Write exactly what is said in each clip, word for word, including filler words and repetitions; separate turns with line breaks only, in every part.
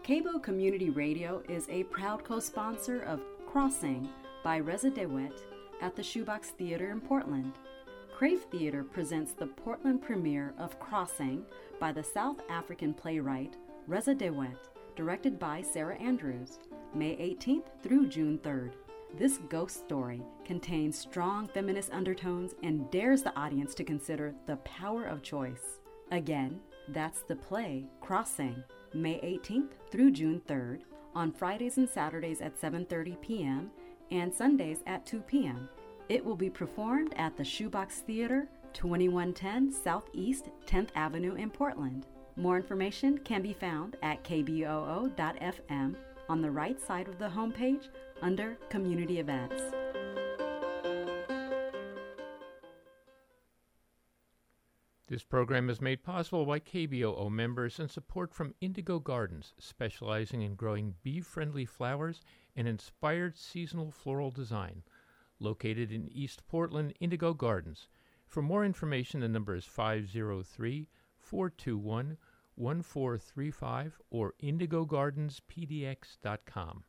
K B O Community Radio is a proud co-sponsor of Crossing by Reza DeWitt at the Shoebox Theater in Portland. Crave Theater presents the Portland premiere of Crossing by the South African playwright Reza DeWitt, directed by Sarah Andrews, May eighteenth through June third. This ghost story contains strong feminist undertones and dares the audience to consider the power of choice. Again, that's the play Crossing, May eighteenth through June third, on Fridays and Saturdays at seven thirty p.m. and Sundays at two p.m. It will be performed at the Shoebox Theater, twenty-one ten Southeast tenth Avenue in Portland. More information can be found at k b o o dot f m on the right side of the homepage under Community Events.
This program is made possible by K B O O members and support from Indigo Gardens, specializing in growing bee-friendly flowers and inspired seasonal floral design. Located in East Portland, Indigo Gardens. For more information, the number is five oh three, four two one, one four three five or indigo gardens p d x dot com.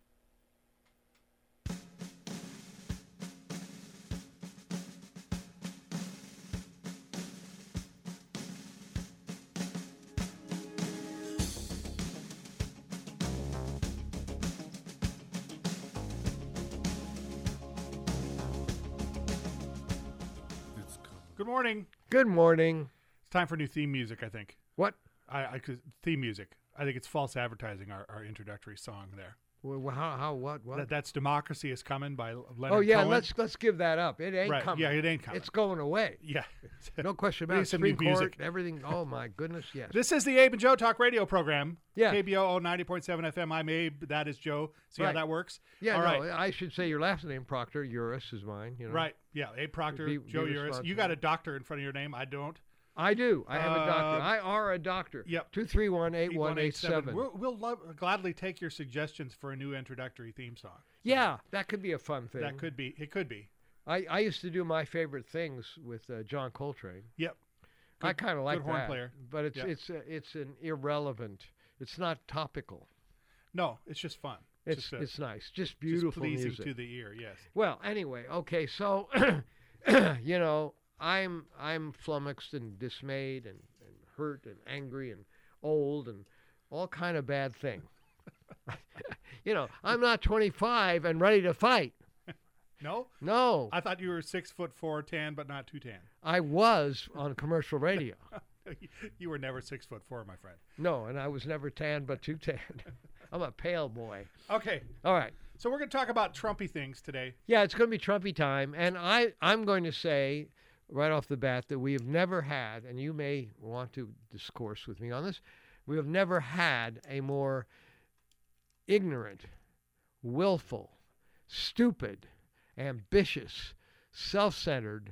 Good morning.
Good morning.
It's time for new theme music, I think.
What?
I, I could- theme music. I think it's false advertising, our, our introductory song there.
Well, how? How? What? What?
That, that's Democracy is Coming by Leonard
oh yeah,
Cohen.
let's let's give that up. It ain't
Right,
coming.
yeah, it ain't coming.
It's going away.
Yeah.
No question
We
about
need
it.
some new
Supreme Court,
music.
everything. Oh my goodness, yes.
This is the Abe and Joe Talk radio program.
Yeah.
K B O O ninety point seven F M. I'm Abe. That is Joe. See
Right.
how that works?
yeah,
All
no,
right.
I should say your last name, Proctor. Urus is mine. You know.
Right. Yeah. Abe Proctor,
Be-
Joe
be
Uris. You
responsible.
got a doctor in front of your name. I don't.
I do. I have a doctor.
Uh,
I are a doctor.
Yep.
Two three one eight one eight seven.
We'll, we'll love, gladly take your suggestions for a new introductory theme song.
Yeah, that could be a fun thing.
That could be. It could be.
I, I used to do my favorite things with uh, John Coltrane.
Yep.
I
Good-
kind of like
good horn
that.
player.
But it's
Yeah.
it's uh, it's an irrelevant. It's not topical.
No, it's just fun.
It's
just, uh,
it's nice. Just
just
beautiful
pleasing
music.
to the ear. Yes.
Well, anyway, okay, so you know, I'm I'm flummoxed and dismayed and, and hurt and angry and old and all kind of bad thing. You know, I'm not twenty-five and ready to fight.
No.
No,
I thought you were six foot four, tan, but not too tan.
I was on commercial radio.
You were never six foot four, my friend.
No, and I was never tan but too tan. I'm a pale boy.
Okay,
All right.
so we're going to talk about Trumpy things today.
Yeah, it's going to be Trumpy time, and I, I'm going to say right off the bat that we have never had, and you may want to discourse with me on this, we have never had a more ignorant, willful, stupid, ambitious, self-centered,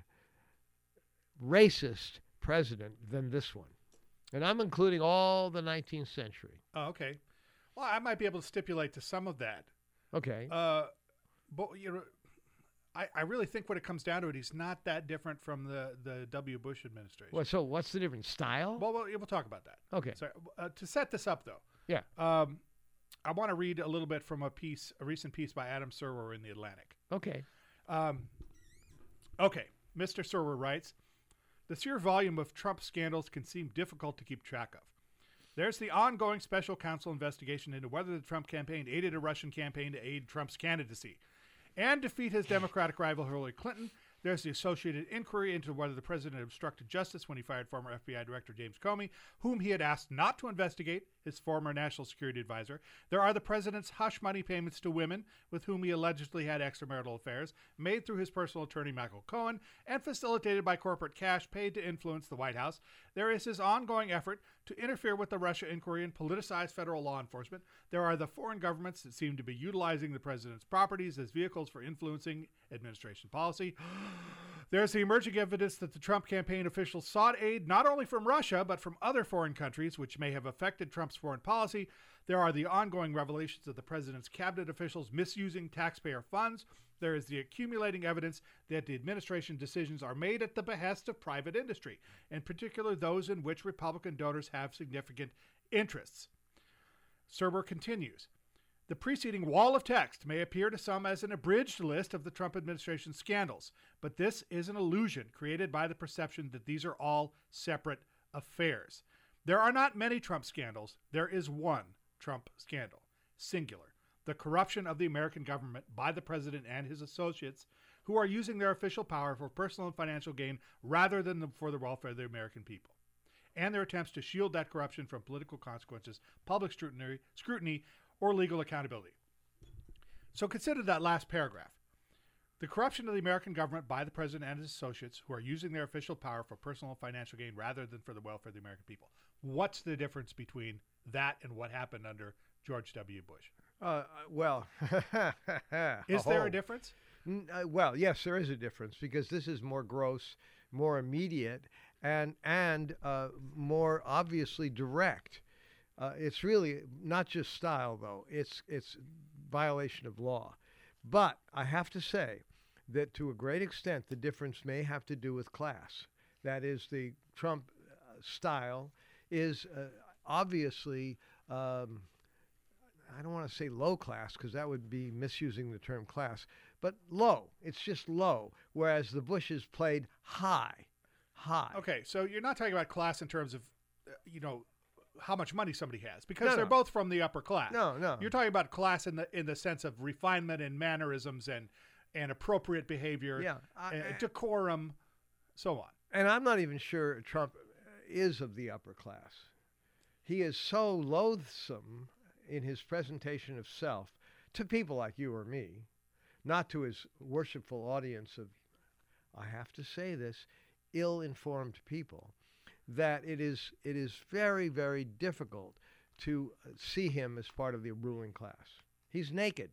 racist president than this one. And I'm including all the nineteenth century.
Oh, okay. Well, I might be able to stipulate to some of that.
Okay.
Uh, but you know, I, I really think when it comes down to it, he's not that different from the, the W. Bush administration.
Well, so what's the difference? Style?
Well, we'll, we'll talk about that.
Okay.
So uh, to set this up, though,
Yeah.
um, I want to read a little bit from a piece, a recent piece by Adam Serwer in the Atlantic.
Okay.
Um, okay, Mister Serwer writes, the sheer volume of Trump scandals can seem difficult to keep track of. There's the ongoing special counsel investigation into whether the Trump campaign aided a Russian campaign to aid Trump's candidacy and defeat his Democratic rival Hillary Clinton. There's the associated inquiry into whether the president obstructed justice when he fired former F B I Director James Comey, whom he had asked not to investigate, his former national security advisor. There are the president's hush money payments to women with whom he allegedly had extramarital affairs, made through his personal attorney Michael Cohen, and facilitated by corporate cash paid to influence the White House. There is his ongoing effort to interfere with the Russia inquiry and politicize federal law enforcement. There are the foreign governments that seem to be utilizing the president's properties as vehicles for influencing administration policy. There's the emerging evidence that the Trump campaign officials sought aid not only from Russia, but from other foreign countries, which may have affected Trump's foreign policy. There are the ongoing revelations of the president's cabinet officials misusing taxpayer funds. There is the accumulating evidence that the administration decisions are made at the behest of private industry, in particular those in which Republican donors have significant interests. Serber continues. The preceding wall of text may appear to some as an abridged list of the Trump administration scandals, but this is an illusion created by the perception that these are all separate affairs. There are not many Trump scandals. There is one Trump scandal, singular. The corruption of the American government by the president and his associates who are using their official power for personal and financial gain rather than the, for the welfare of the American people, and their attempts to shield that corruption from political consequences, public scrutiny, scrutiny, or legal accountability. So consider that last paragraph. The corruption of the American government by the president and his associates who are using their official power for personal and financial gain rather than for the welfare of the American people. What's the difference between that and what happened under George W. Bush?
Uh, well,
is there a difference?
N- uh, well, yes, there is a difference because this is more gross, more immediate, and and uh, more obviously direct. Uh, it's really not just style, though. It's it's violation of law. But I have to say that to a great extent, the difference may have to do with class. That is, the Trump uh, style is uh, obviously, um, I don't want to say low class because that would be misusing the term class, but low. It's just low, whereas the Bushes played high, high.
Okay, so you're not talking about class in terms of, uh, you know, how much money somebody has, because
No,
they're
no.
both from the upper class.
No, no.
You're talking about class in the in the sense of refinement and mannerisms and and appropriate behavior,
Yeah, I-
and decorum, so on.
And I'm not even sure Trump is of the upper class. He is so loathsome in his presentation of self to people like you or me, not to his worshipful audience of, I have to say this, ill-informed people, that it is it is very, very difficult to see him as part of the ruling class. He's naked,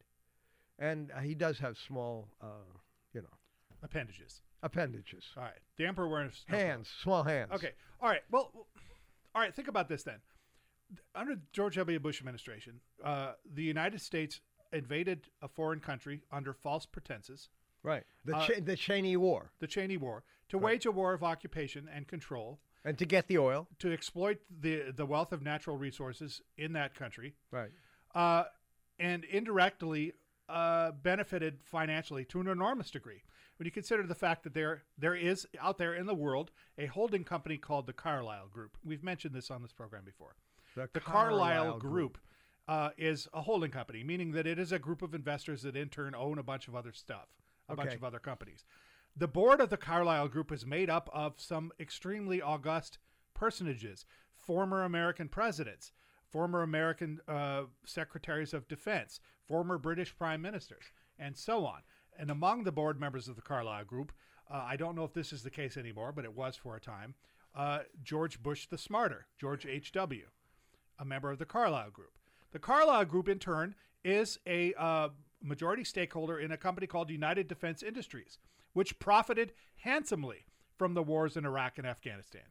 and uh, he does have small, uh, you know,
Appendages.
appendages,
All right. The emperor wears no
hands, small hands.
clothes. Okay. All right. Well, well, all right. Think about this then. Under the George W. Bush administration, uh, the United States invaded a foreign country under false pretenses,
Right. The
Uh,
Ch- the Cheney War,
the Cheney War, to
Right.
wage a war of occupation and control,
and to get the oil.
to exploit the the wealth of natural resources in that country,
Right.
uh, and indirectly uh, benefited financially to an enormous degree. When you consider the fact that there there is out there in the world a holding company called the Carlyle Group. We've mentioned this on this program before. The Carlyle Group uh, is a holding company, meaning that it is a group of investors that in turn own a bunch of other stuff, a bunch
Okay.
of other companies. The board of the Carlyle Group is made up of some extremely august personages, former American presidents, former American uh, secretaries of defense, former British prime ministers, and so on. And among the board members of the Carlyle Group, uh, I don't know if this is the case anymore, but it was for a time, uh, George Bush the Smarter, George H W, a member of the Carlyle Group. The Carlyle Group, in turn, is a uh, majority stakeholder in a company called United Defense Industries, which profited handsomely from the wars in Iraq and Afghanistan.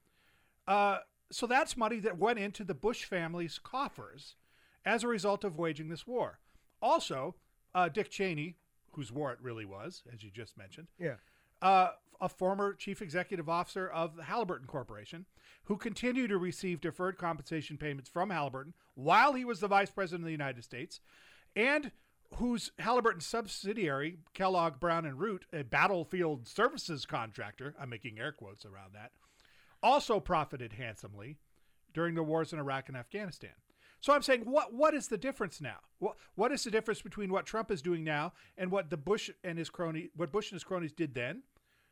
Uh, so that's money that went into the Bush family's coffers as a result of waging this war. Also, uh, Dick Cheney, whose war it really was, as you just mentioned,
Yeah.
uh, a former chief executive officer of the Halliburton Corporation, who continued to receive deferred compensation payments from Halliburton while he was the vice president of the United States, and whose Halliburton subsidiary, Kellogg Brown and Root, a battlefield services contractor, I'm making air quotes around that, also profited handsomely during the wars in Iraq and Afghanistan. So I'm saying, what what is the difference now? What what is the difference between what Trump is doing now and what the Bush and his crony, what Bush and his cronies did then?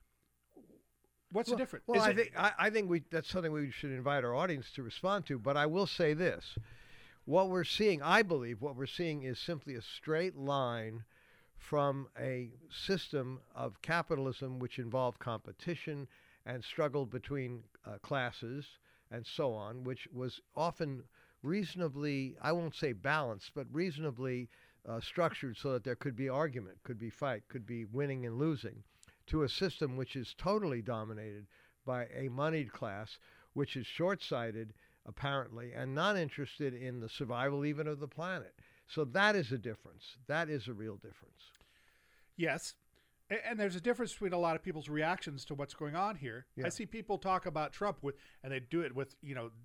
What's
Well,
the difference?
Well,
Is
I
it-
think I, I think we that's something we should invite our audience to respond to. But I will say this: what we're seeing, I believe, what we're seeing is simply a straight line from a system of capitalism which involved competition and struggle between uh, classes and so on, which was often reasonably, I won't say balanced, but reasonably uh, structured so that there could be argument, could be fight, could be winning and losing, to a system which is totally dominated by a moneyed class, which is short-sighted, apparently, and not interested in the survival even of the planet. So that is a difference. That is a real difference.
Yes. A- And there's a difference between a lot of people's reactions to what's going on here.
Yeah.
I see people talk about Trump with, and they do it with, you know,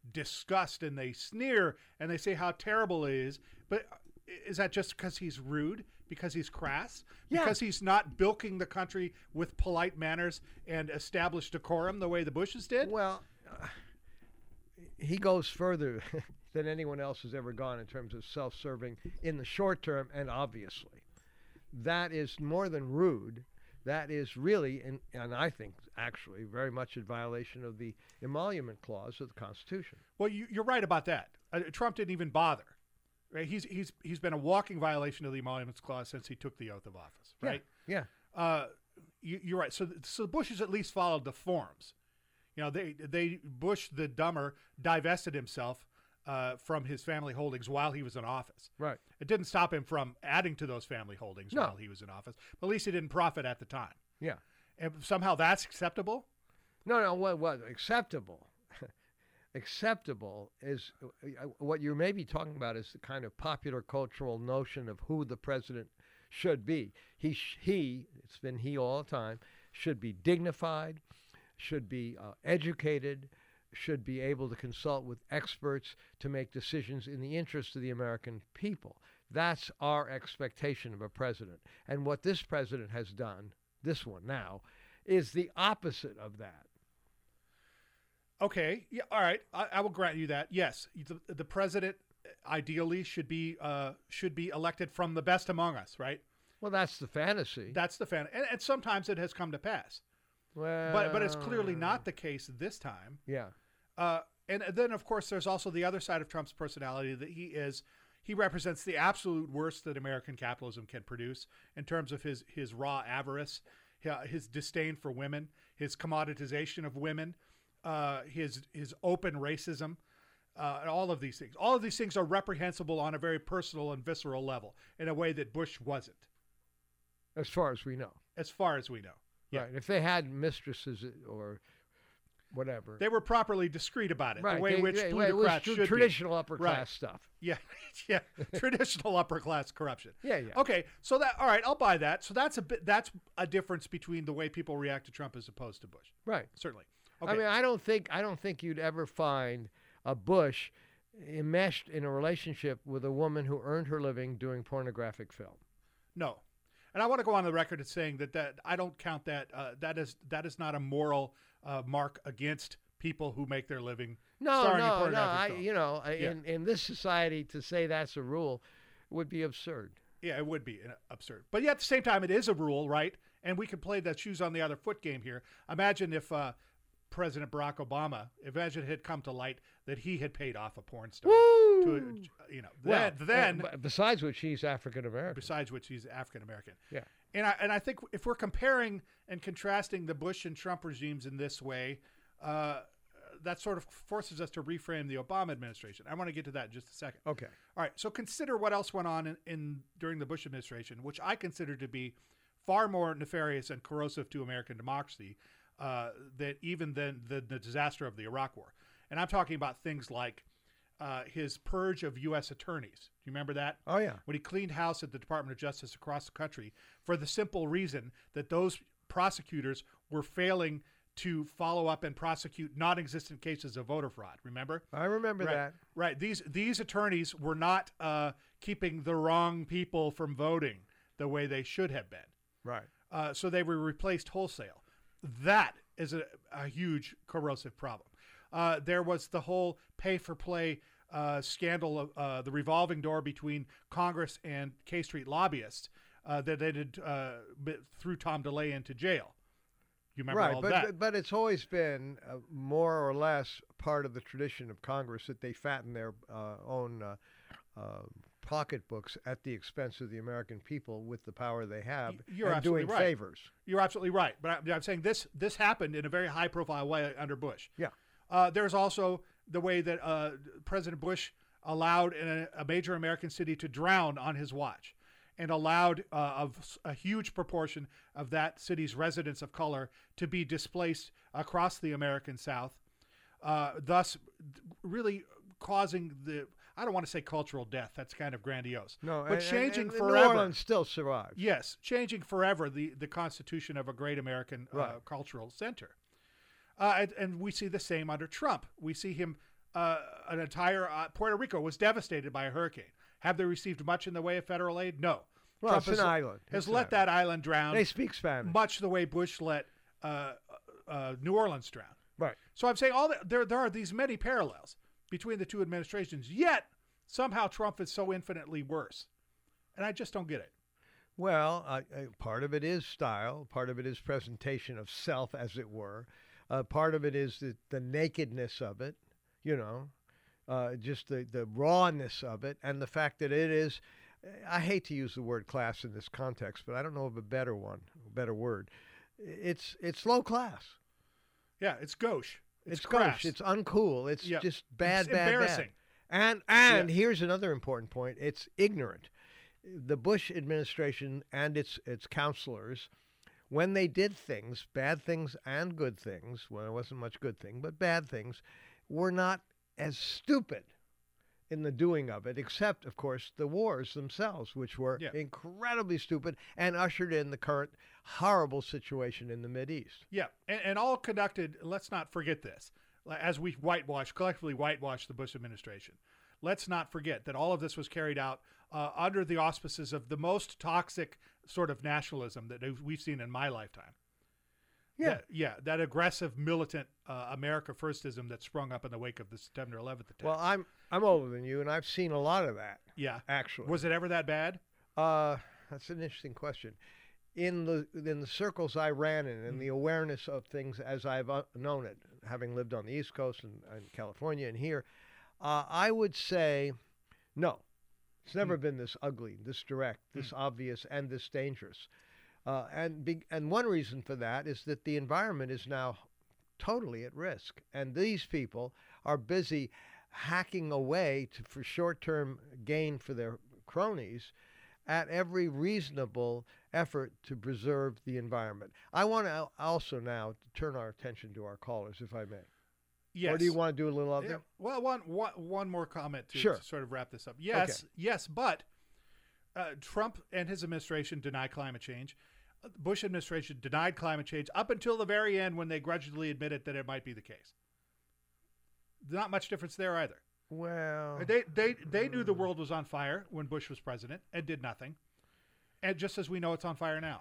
disgust and they sneer and they say how terrible it is. But is that just because he's rude? Because he's crass?
Yeah.
Because he's not bilking the country with polite manners and established decorum the way the Bushes did?
Well, uh, he goes further than anyone else has ever gone in terms of self-serving in the short term, and obviously. That is more than rude. That is really, and, and I think actually, very much in violation of the emolument clause of the Constitution.
Well, you, you're right about that. Uh, Trump didn't even bother. Right? He's he's he's been a walking violation of the emoluments clause since he took the oath of office. Right?
Yeah. yeah.
Uh, you, you're right. So so the Bushes at least followed the forms. You know, they they Bush the dumber divested himself uh, from his family holdings while he was in office.
Right.
It didn't stop him from adding to those family holdings
No.
while he was in office. But at least he didn't profit at the time.
Yeah.
And somehow that's acceptable?
No, no. What what acceptable? Acceptable is uh, what you may be talking about is the kind of popular cultural notion of who the president should be. He sh- he it's been he all the time should be dignified, should be uh, educated, should be able to consult with experts to make decisions in the interest of the American people. That's our expectation of a president. And what this president has done, this one now, is the opposite of that.
Okay. Yeah. All right. I, I will grant you that. Yes, the, the president ideally should be uh, should be elected from the best among us. Right.
Well, that's the fantasy.
That's the fan, and, and sometimes it has come to pass.
well,
But but it's clearly not the case this time.
Yeah.
Uh, and then of course there's also the other side of Trump's personality that he is he represents the absolute worst that American capitalism can produce in terms of his his raw avarice, his disdain for women, his commoditization of women. Uh, his his open racism, uh, and all of these things. All of these things are reprehensible on a very personal and visceral level in a way that Bush wasn't,
As far as we know.
as far as we know. Yeah.
Right. If they had mistresses or whatever.
They were properly discreet about it,
right.
the way
they,
in which
they, well, it was
plutocrats
tr-
should
traditional upper class
Right.
stuff.
be. Yeah, yeah, traditional upper class corruption.
Yeah, yeah.
Okay, so that all right, I'll buy that. So that's a bit. That's a difference between the way people react to Trump as opposed to Bush.
Right.
Certainly. Okay.
I mean, I don't think I don't think you'd ever find a Bush enmeshed in a relationship with a woman who earned her living doing pornographic film.
No, and I want to go on the record as saying that, that I don't count that. Uh, that is that is not a moral uh, mark against people who make their living
No,
starring in
no, no.
pornographic
I,
film.
you know, I-
Yeah.
in in this society, to say that's a rule would be absurd.
Yeah, it would be uh, absurd. But yet at the same time, it is a rule, right? And we can play that shoes on the other foot game here. Imagine if uh, President Barack Obama, imagine it had come to light that he had paid off a porn star.
Woo!
To, a- you know,
Well,
then, then
uh, b- besides which, he's African American.
besides which he's African American.
Yeah.
And I and I think if we're comparing and contrasting the Bush and Trump regimes in this way, uh, that sort of forces us to reframe the Obama administration. I want to get to that in just a second.
Okay.
All right. So consider what else went on in, in during the Bush administration, which I consider to be far more nefarious and corrosive to American democracy uh, than even than the, the disaster of the Iraq War. And I'm talking about things like uh, his purge of U S attorneys. Do you remember that?
Oh yeah.
When he cleaned house at the Department of Justice across the country for the simple reason that those prosecutors were failing to follow up and prosecute non-existent cases of voter fraud. Remember?
I remember
Right.
that.
Right. These these attorneys were not uh, keeping the wrong people from voting the way they should have been.
Right.
Uh, so they were replaced wholesale. That is a, a huge corrosive problem. Uh, there was the whole pay-for-play uh, scandal of uh, the revolving door between Congress and K Street lobbyists uh, that they did uh, bit- threw Tom DeLay into jail. You remember
Right,
all
but,
that?
but but it's always been uh, more or less part of the tradition of Congress that they fatten their uh, own uh, uh, pocketbooks at the expense of the American people with the power they have
Y- you're
and
absolutely
doing
right.
favors.
You're absolutely right. But I, I'm saying this this happened in a very high-profile way under Bush.
Yeah.
Uh, there's also the way that uh, President Bush allowed a, a major American city to drown on his watch and allowed uh, of a huge proportion of that city's residents of color to be displaced across the American South, uh, thus really causing the, I don't want to say cultural death, that's kind of grandiose,
No,
but
and-
changing
and, and
forever.
New Orleans still survives.
Yes, changing forever the, the constitution of a great American uh,
Right.
cultural center. Uh, and, and we see the same under Trump. We see him uh, an entire uh, Puerto Rico was devastated by a hurricane. Have they received much in the way of federal aid? No.
Well,
Trump
it's
has,
an island.
has
It's an
let
island.
that island drown.
They speak Spanish.
Much the way Bush let uh, uh, New Orleans drown.
Right.
So I'm saying all the, there there are these many parallels between the two administrations. Yet somehow Trump is so infinitely worse, and I just don't get it.
Well, uh, uh, part of it is style. Part of it is presentation of self, as it were. Uh, part of it is the, the nakedness of it, you know, uh, just the, the rawness of it, and the fact that it is, I hate to use the word class in this context, but I don't know of a better one, a better word. It's it's low class.
Yeah, it's gauche. It's,
It's
crass.
gauche. It's uncool. It's
Yep.
just bad,
It's
bad,
embarrassing.
bad. And and
Yeah.
here's another important point. It's ignorant. The Bush administration and its its counselors, when they did things, bad things and good things, well, it wasn't much good thing, but bad things, were not as stupid in the doing of it, except, of course, the wars themselves, which were
Yeah.
incredibly stupid and ushered in the current horrible situation in the Mideast.
Yeah, and, and all conducted, let's not forget this, as we whitewash, collectively whitewash the Bush administration. Let's not forget that all of this was carried out uh, under the auspices of the most toxic sort of nationalism that we've seen in my lifetime.
Yeah.
That, yeah, that aggressive, militant uh, America Firstism that sprung up in the wake of the September eleventh attack.
Well, I'm I'm older than you, and I've seen a lot of that,
yeah.
actually.
Was it ever that bad?
Uh, that's an interesting question. In the in the circles I ran in, and the awareness of things as I've uh, known it, having lived on the East Coast and, and California and here, uh, I would say, no, it's never been this ugly, this direct, this obvious, and this dangerous. Uh, and be, and one reason for that is that the environment is now totally at risk, and these people are busy hacking away to, for short-term gain for their cronies at every reasonable effort to preserve the environment. I want to also now turn our attention to our callers, if I may.
Yes.
Or do you want to do a little other?
Yeah, well, one, one, one more comment to,
Sure.
to sort of wrap this up. Yes,
Okay.
yes, but uh, Trump and his administration deny climate change. Uh, The Bush administration denied climate change up until the very end when they grudgingly admitted that it might be the case. Not much difference there either.
Well,
They, they, they knew the world was on fire when Bush was president and did nothing. And just as we know it's on fire now.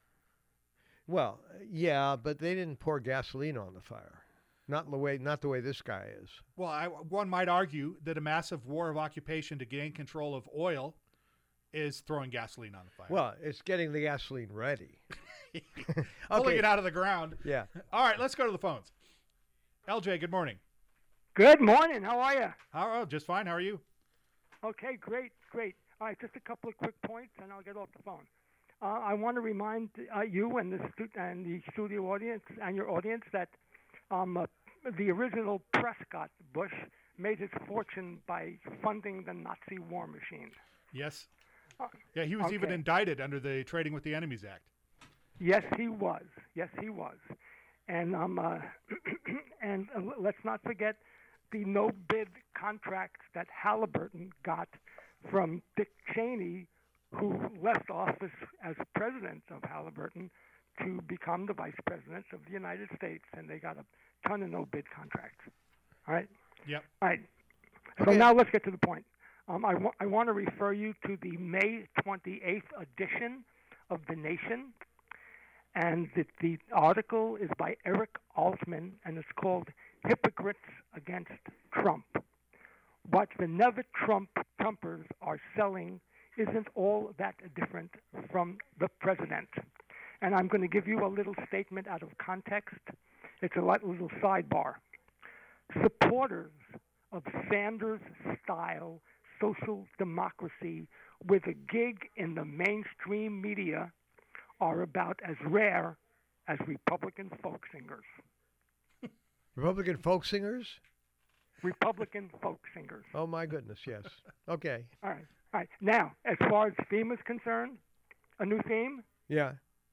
well, yeah, but they didn't pour gasoline on the fire. Not the way, not the way this guy is.
Well, I, one might argue that a massive war of occupation to gain control of oil is throwing gasoline on the fire.
Well, it's getting the gasoline ready.
Pulling
Okay.
it out of the ground.
Yeah.
All right, let's go to the phones. L J, good morning.
Good morning. How are you?
How, oh, just fine. How are you?
Okay, great, great. All right, just a couple of quick points, and I'll get off the phone. Uh, I want to remind uh, you and the stu- and the studio audience and your audience that um, uh, the original Prescott Bush made his fortune by funding the Nazi war machine.
Yes.
Uh,
Yeah, he was even
okay.
indicted under the Trading with the Enemies Act.
Yes, he was. Yes, he was. And um, uh, and uh, let's not forget the no bid contracts that Halliburton got from Dick Cheney, who left office as president of Halliburton to become the vice president of the United States, and they got a ton of no bid contracts. All right.
Yep.
All right. So
Okay.
now let's get to the point. Um, I, wa- I want to refer you to the May twenty-eighth edition of The Nation. And the, the article is by Eric Altman, and it's called Hypocrites Against Trump. What the Never Trump Trumpers are selling isn't all that different from the president. And I'm going to give you a little statement out of context. It's a light little sidebar. Supporters of Sanders-style social democracy with a gig in the mainstream media are about as rare as Republican folk singers.
Republican folk singers?
Republican folk singers.
Oh, my goodness, yes. Okay.
All right. All right. Now, as far as theme is concerned, a new theme,
Yeah.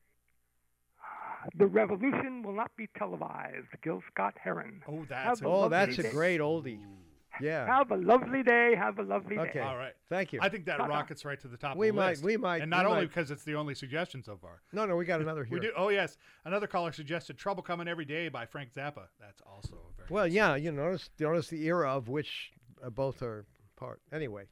The Revolution Will Not Be Televised, Gil Scott Heron.
Oh, that's
Have
a
a
Oh,
lovely
that's a
day.
great oldie. Yeah.
Have a lovely day. Have a lovely
Okay.
day.
All right.
Thank you.
I think that
Ta-ta.
rockets right to the top
We
of the
might-
list.
we might-
And not
we
only
might.
because it's the only suggestion so far.
No, no, we got another here.
We do. Oh, yes. Another caller suggested Trouble Coming Every Day by Frank Zappa. That's also a very very
Well,
nice.
yeah, you notice notice the era of which uh, both are part. Anyway,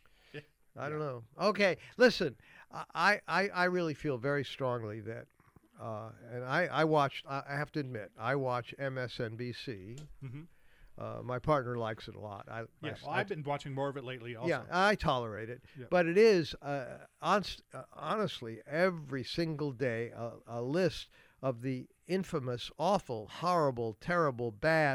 I don't know. Okay, listen, I, I, I really feel very strongly that, uh, and I, I watched, I I have to admit, I watch M S N B C.
Mhm.
Uh, my partner likes it a lot. I,
Yeah,
I,
well,
I-
I've been watching more of it lately also.
yeah, I tolerate it.
Yeah.
But it is, uh, honest, uh, honestly, every single day, a, a list of the infamous, awful, horrible, terrible, bad,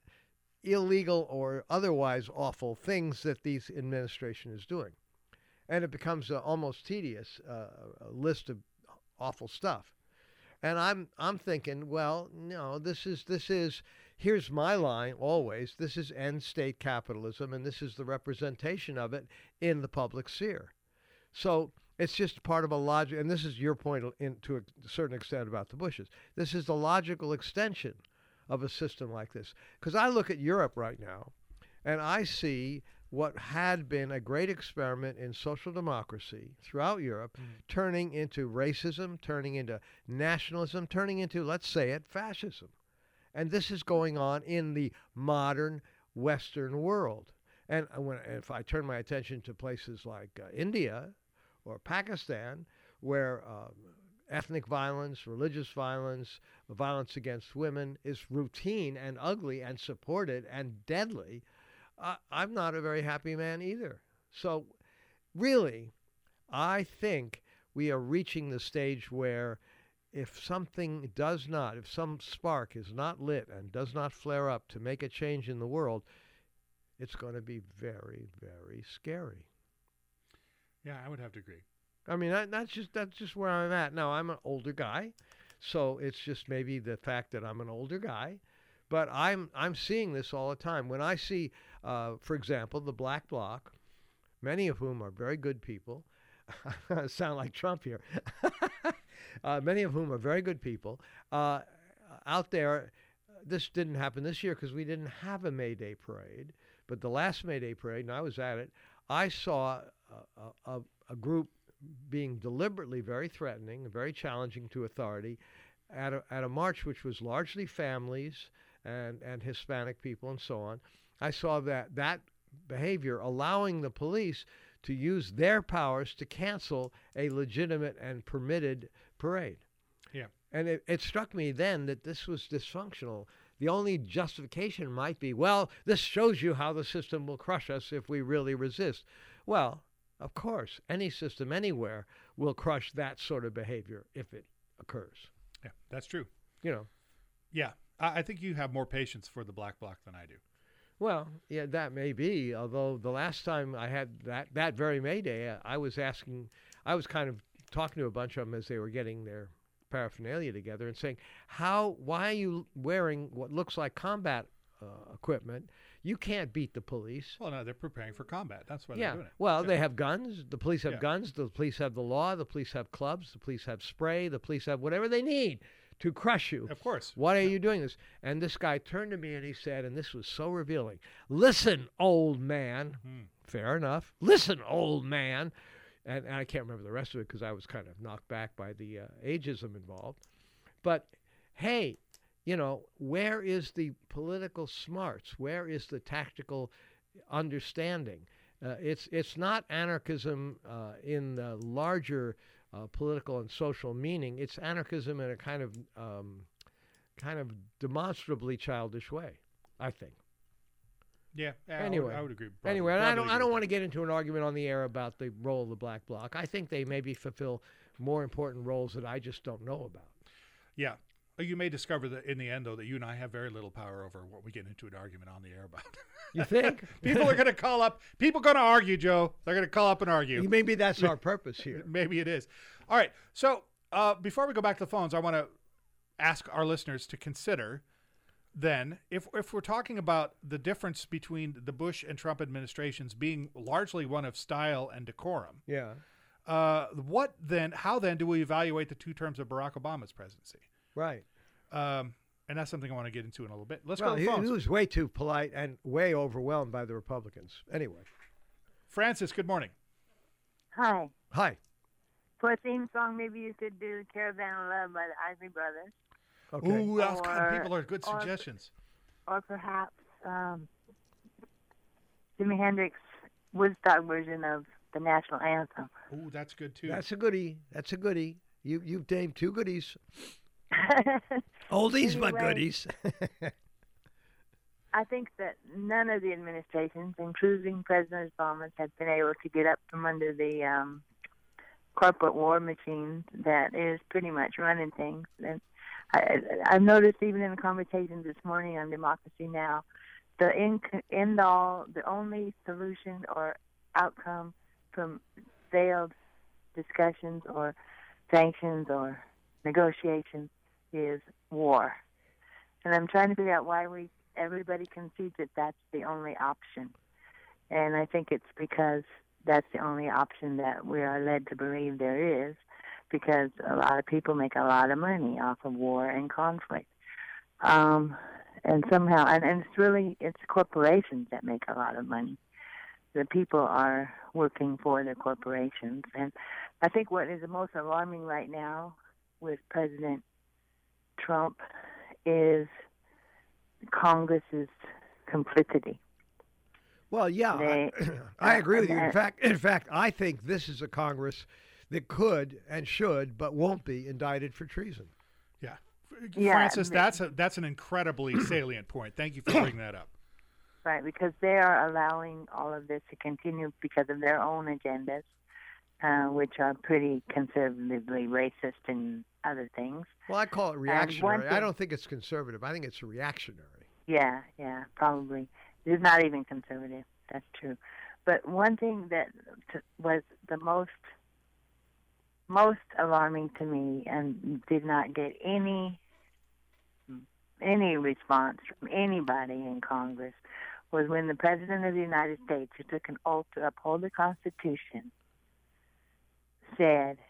illegal, or otherwise awful things that these administration is doing. And it becomes a almost tedious uh, a list of awful stuff. And I'm I'm thinking, well, no, this is this is here's my line always. This is end state capitalism, and this is the representation of it in the public sphere. So it's just part of a logic, and this is your point in, to a certain extent about the Bushes. This is the logical extension of a system like this. Because I look at Europe right now, and I see what had been a great experiment in social democracy throughout Europe turning into racism, turning into nationalism, turning into, let's say it, fascism. And this is going on in the modern Western world. And when, if I turn my attention to places like uh, India or Pakistan, where um, ethnic violence, religious violence, violence against women is routine and ugly and supported and deadly, uh, I'm not a very happy man either. So really, I think we are reaching the stage where if something does not, if some spark is not lit and does not flare up to make a change in the world, it's going to be very, very scary.
Yeah, I would have to agree.
I mean, that, that's just that's just where I'm at. Now, I'm an older guy, so it's just maybe the fact that I'm an older guy. But I'm I'm seeing this all the time. When I see, uh, for example, the Black Bloc, many of whom are very good people, sound like Trump here, uh, many of whom are very good people, uh, out there. This didn't happen this year because we didn't have a May Day parade. But the last May Day parade, and I was at it, I saw a, a, a group being deliberately very threatening and very challenging to authority at a, at a march which was largely families and, and Hispanic people and so on. I saw that that behavior allowing the police to use their powers to cancel a legitimate and permitted parade.
Yeah.
And it, it struck me then that this was dysfunctional. The only justification might be, well, this shows you how the system will crush us if we really resist. Well, of course, any system anywhere will crush that sort of behavior if it occurs.
Yeah, that's true.
You know.
Yeah, I, I think you have more patience for the Black Bloc than I do.
Well, yeah, that may be. Although the last time I had that that very May Day, uh, I was asking, I was kind of talking to a bunch of them as they were getting their paraphernalia together and saying, "How? Why are you wearing what looks like combat uh, equipment? You can't beat the police."
Well, no, they're preparing for combat. That's why
Yeah.
they're doing it.
Well,
Yeah.
they have guns. The police have
Yeah.
guns. The police have the law. The police have clubs. The police have spray. The police have whatever they need to crush you.
Of course.
Why are you doing this? And this guy turned to me and he said, and this was so revealing, "Listen, old man."
Hmm.
Fair enough. "Listen, old man." And, and I can't remember the rest of it because I was kind of knocked back by the uh, ageism involved. But hey, you know, where is the political smarts? Where is the tactical understanding? Uh, it's it's not anarchism uh, in the larger uh, political and social meaning. It's anarchism in a kind of um, kind of demonstrably childish way, I think.
Yeah. yeah
Anyway.
I would, I would agree. Probably-
Anyway, and I
probably
don't I
agree
don't
with
want to get into an argument on the air about the role of the Black Bloc. I think they maybe fulfill more important roles that I just don't know about.
that. Yeah. Uh, You may discover that in the end, though, that you and I have very little power over what we get into an argument on the air about.
You think?
People are going to call up. People going to argue, Joe. They're going to call up and argue.
Maybe that's our purpose here.
Maybe it is. All right. So uh, before we go back to the phones, I want to ask our listeners to consider then, if if we're talking about the difference between the Bush and Trump administrations being largely one of style and decorum,
Yeah.
uh, what then? How then do we evaluate the two terms of Barack Obama's presidency?
Right.
Um, and that's something I want to get into in a little bit. Let's
Well,
go to
he,
the
he
phones.
was way too polite and way overwhelmed by the Republicans. Anyway.
Francis, good morning.
Hi.
Hi.
For a theme song, maybe you could do Caravan of Love by the Isley Brothers.
Okay.
Ooh, that's kind of
Or-
people are good
or-
suggestions.
or perhaps um, Jimi Hendrix's Woodstock version of the national anthem.
Ooh, that's good too.
That's a goodie. That's a goodie. You you've named two goodies. Oldies but
Anyway.
goodies.
I think that none of the administrations, including President Obama's, have been able to get up from under the um, corporate war machine that is pretty much running things. And I, I've noticed even in the conversations this morning on Democracy Now, the end, end all, the only solution or outcome from failed discussions or sanctions or negotiations is war. And I'm trying to figure out why we everybody concedes that that's the only option. And I think it's because that's the only option that we are led to believe there is, because a lot of people make a lot of money off of war and conflict. Um, and somehow, and, and it's really, it's corporations that make a lot of money. The people are working for the corporations. And I think what is the most alarming right now with President Trump is Congress's complicity.
Well, yeah,
They-
I, I agree with you. In
uh,
fact, in fact, I think this is a Congress that could and should, but won't be indicted for treason.
Yeah.
Yeah,
Francis,
but-
that's a that's an incredibly salient point. Thank you for bringing that up.
Right, because they are allowing all of this to continue because of their own agendas, uh, which are pretty conservatively racist and other things.
Well, I call it
one
reactionary. I
thing-
don't think it's conservative. I think it's reactionary.
Yeah, yeah, probably. It's not even conservative. That's true. But one thing that t- was the most most alarming to me and did not get any any response from anybody in Congress was when the President of the United States, who took an oath to uphold the Constitution, said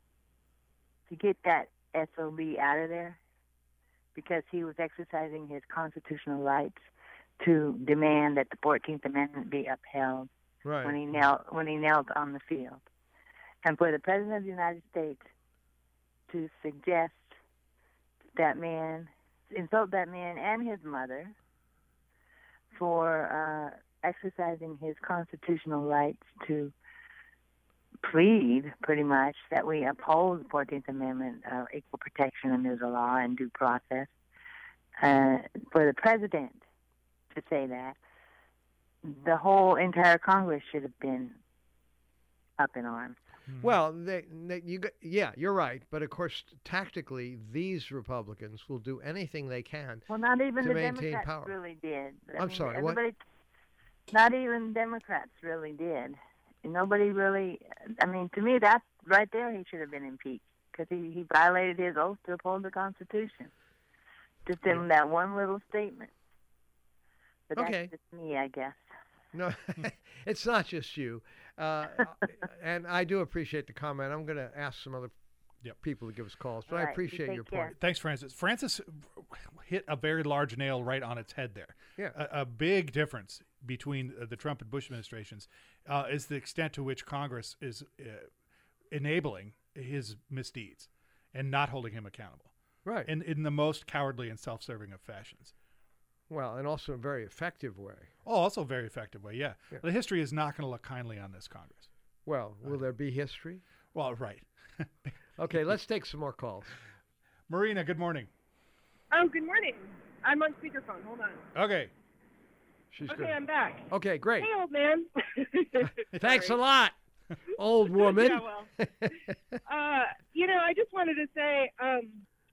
to get that S O B out of there because he was exercising his constitutional rights to demand that the fourteenth Amendment be upheld
Right.
when he knelt when he knelt on the field. And for the President of the United States to suggest that man, insult that man and his mother for uh, exercising his constitutional rights to plead, pretty much, that we uphold the fourteenth Amendment, uh, equal protection under the law and due process. Uh, for the President to say that, the whole entire Congress should have been up in arms.
Well, they, they, you, got- yeah, you're right. But of course, tactically, these Republicans will do anything they can.
Well, not even
To
the
maintain
Democrats
power.
really did. I
I'm
mean,
sorry, what?
everybody, not even Democrats really did. Nobody really. I mean, to me, that's right there. He should have been impeached because he, he violated his oath to uphold the Constitution. Just in that one little statement. But
Okay.
that's just me, I guess.
No, it's not just you. Uh, and I do appreciate the comment. I'm going to ask some other
Yep.
people to give us calls, but
All
I
right, you
appreciate
take
your
care.
point.
Thanks, Francis. Francis hit a very large nail right on its head there.
Yeah.
A, a big difference between uh, the Trump and Bush administrations uh, is the extent to which Congress is uh, enabling his misdeeds and not holding him accountable
Right.
in, in the most cowardly and self-serving of fashions.
Well, and also a very effective way.
Oh, also a very effective way, yeah.
Yeah.
The history is not going to look kindly on this Congress.
Well, will there be history?
Well, right.
Okay, let's take some more calls.
Marina, good morning.
Oh, good morning. I'm on speakerphone. Hold on.
Okay.
She's
Okay,
good.
I'm back.
Okay, great.
Hey, old man.
Thanks a
Sorry.
lot, old woman.
Yeah, well. Uh, you know, I just wanted to say, um,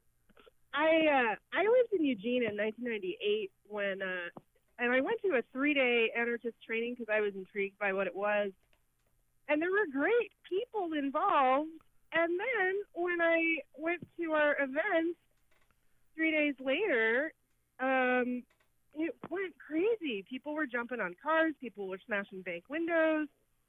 I uh, I lived in Eugene in nineteen ninety-eight when, uh, and I went to a three-day anarchist training because I was intrigued by what it was, and there were great people involved. And then when I went to our event three days later, um, it went crazy. People were jumping on cars. People were smashing bank windows.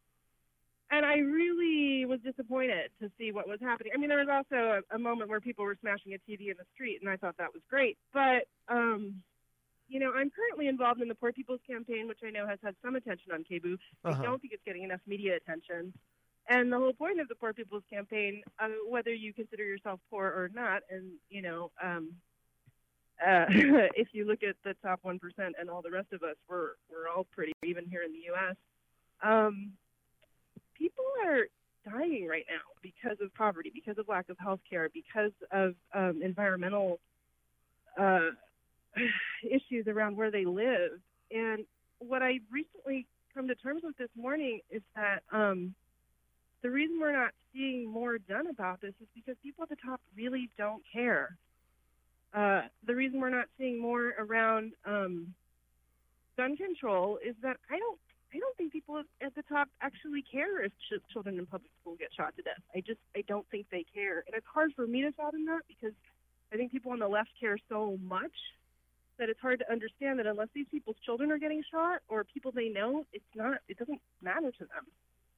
And I really was disappointed to see what was happening. I mean, there was also a, a moment where people were smashing a T V in the street, and I thought that was great. But, um, you know, I'm currently involved in the Poor People's Campaign, which I know has had some attention on K B U.
Uh-huh.
I don't think it's getting enough media attention. And the whole point of the Poor People's Campaign, uh, whether you consider yourself poor or not, and, you know, um, uh, if you look at the top one percent and all the rest of us, we're we're all pretty even here in the U S. Um, people are dying right now because of poverty, because of lack of health care, because of um, environmental uh, issues around where they live. And what I recently come to terms with this morning is that um, the reason we're not seeing more done about this is because people at the top really don't care. Uh, the reason we're not seeing more around um, gun control is that I don't I don't think people at the top actually care if ch- children in public school get shot to death. I just I don't think they care. And it's hard for me to fathom that because I think people on the left care so much that it's hard to understand that unless these people's children are getting shot or people they know, it's not it doesn't matter to them.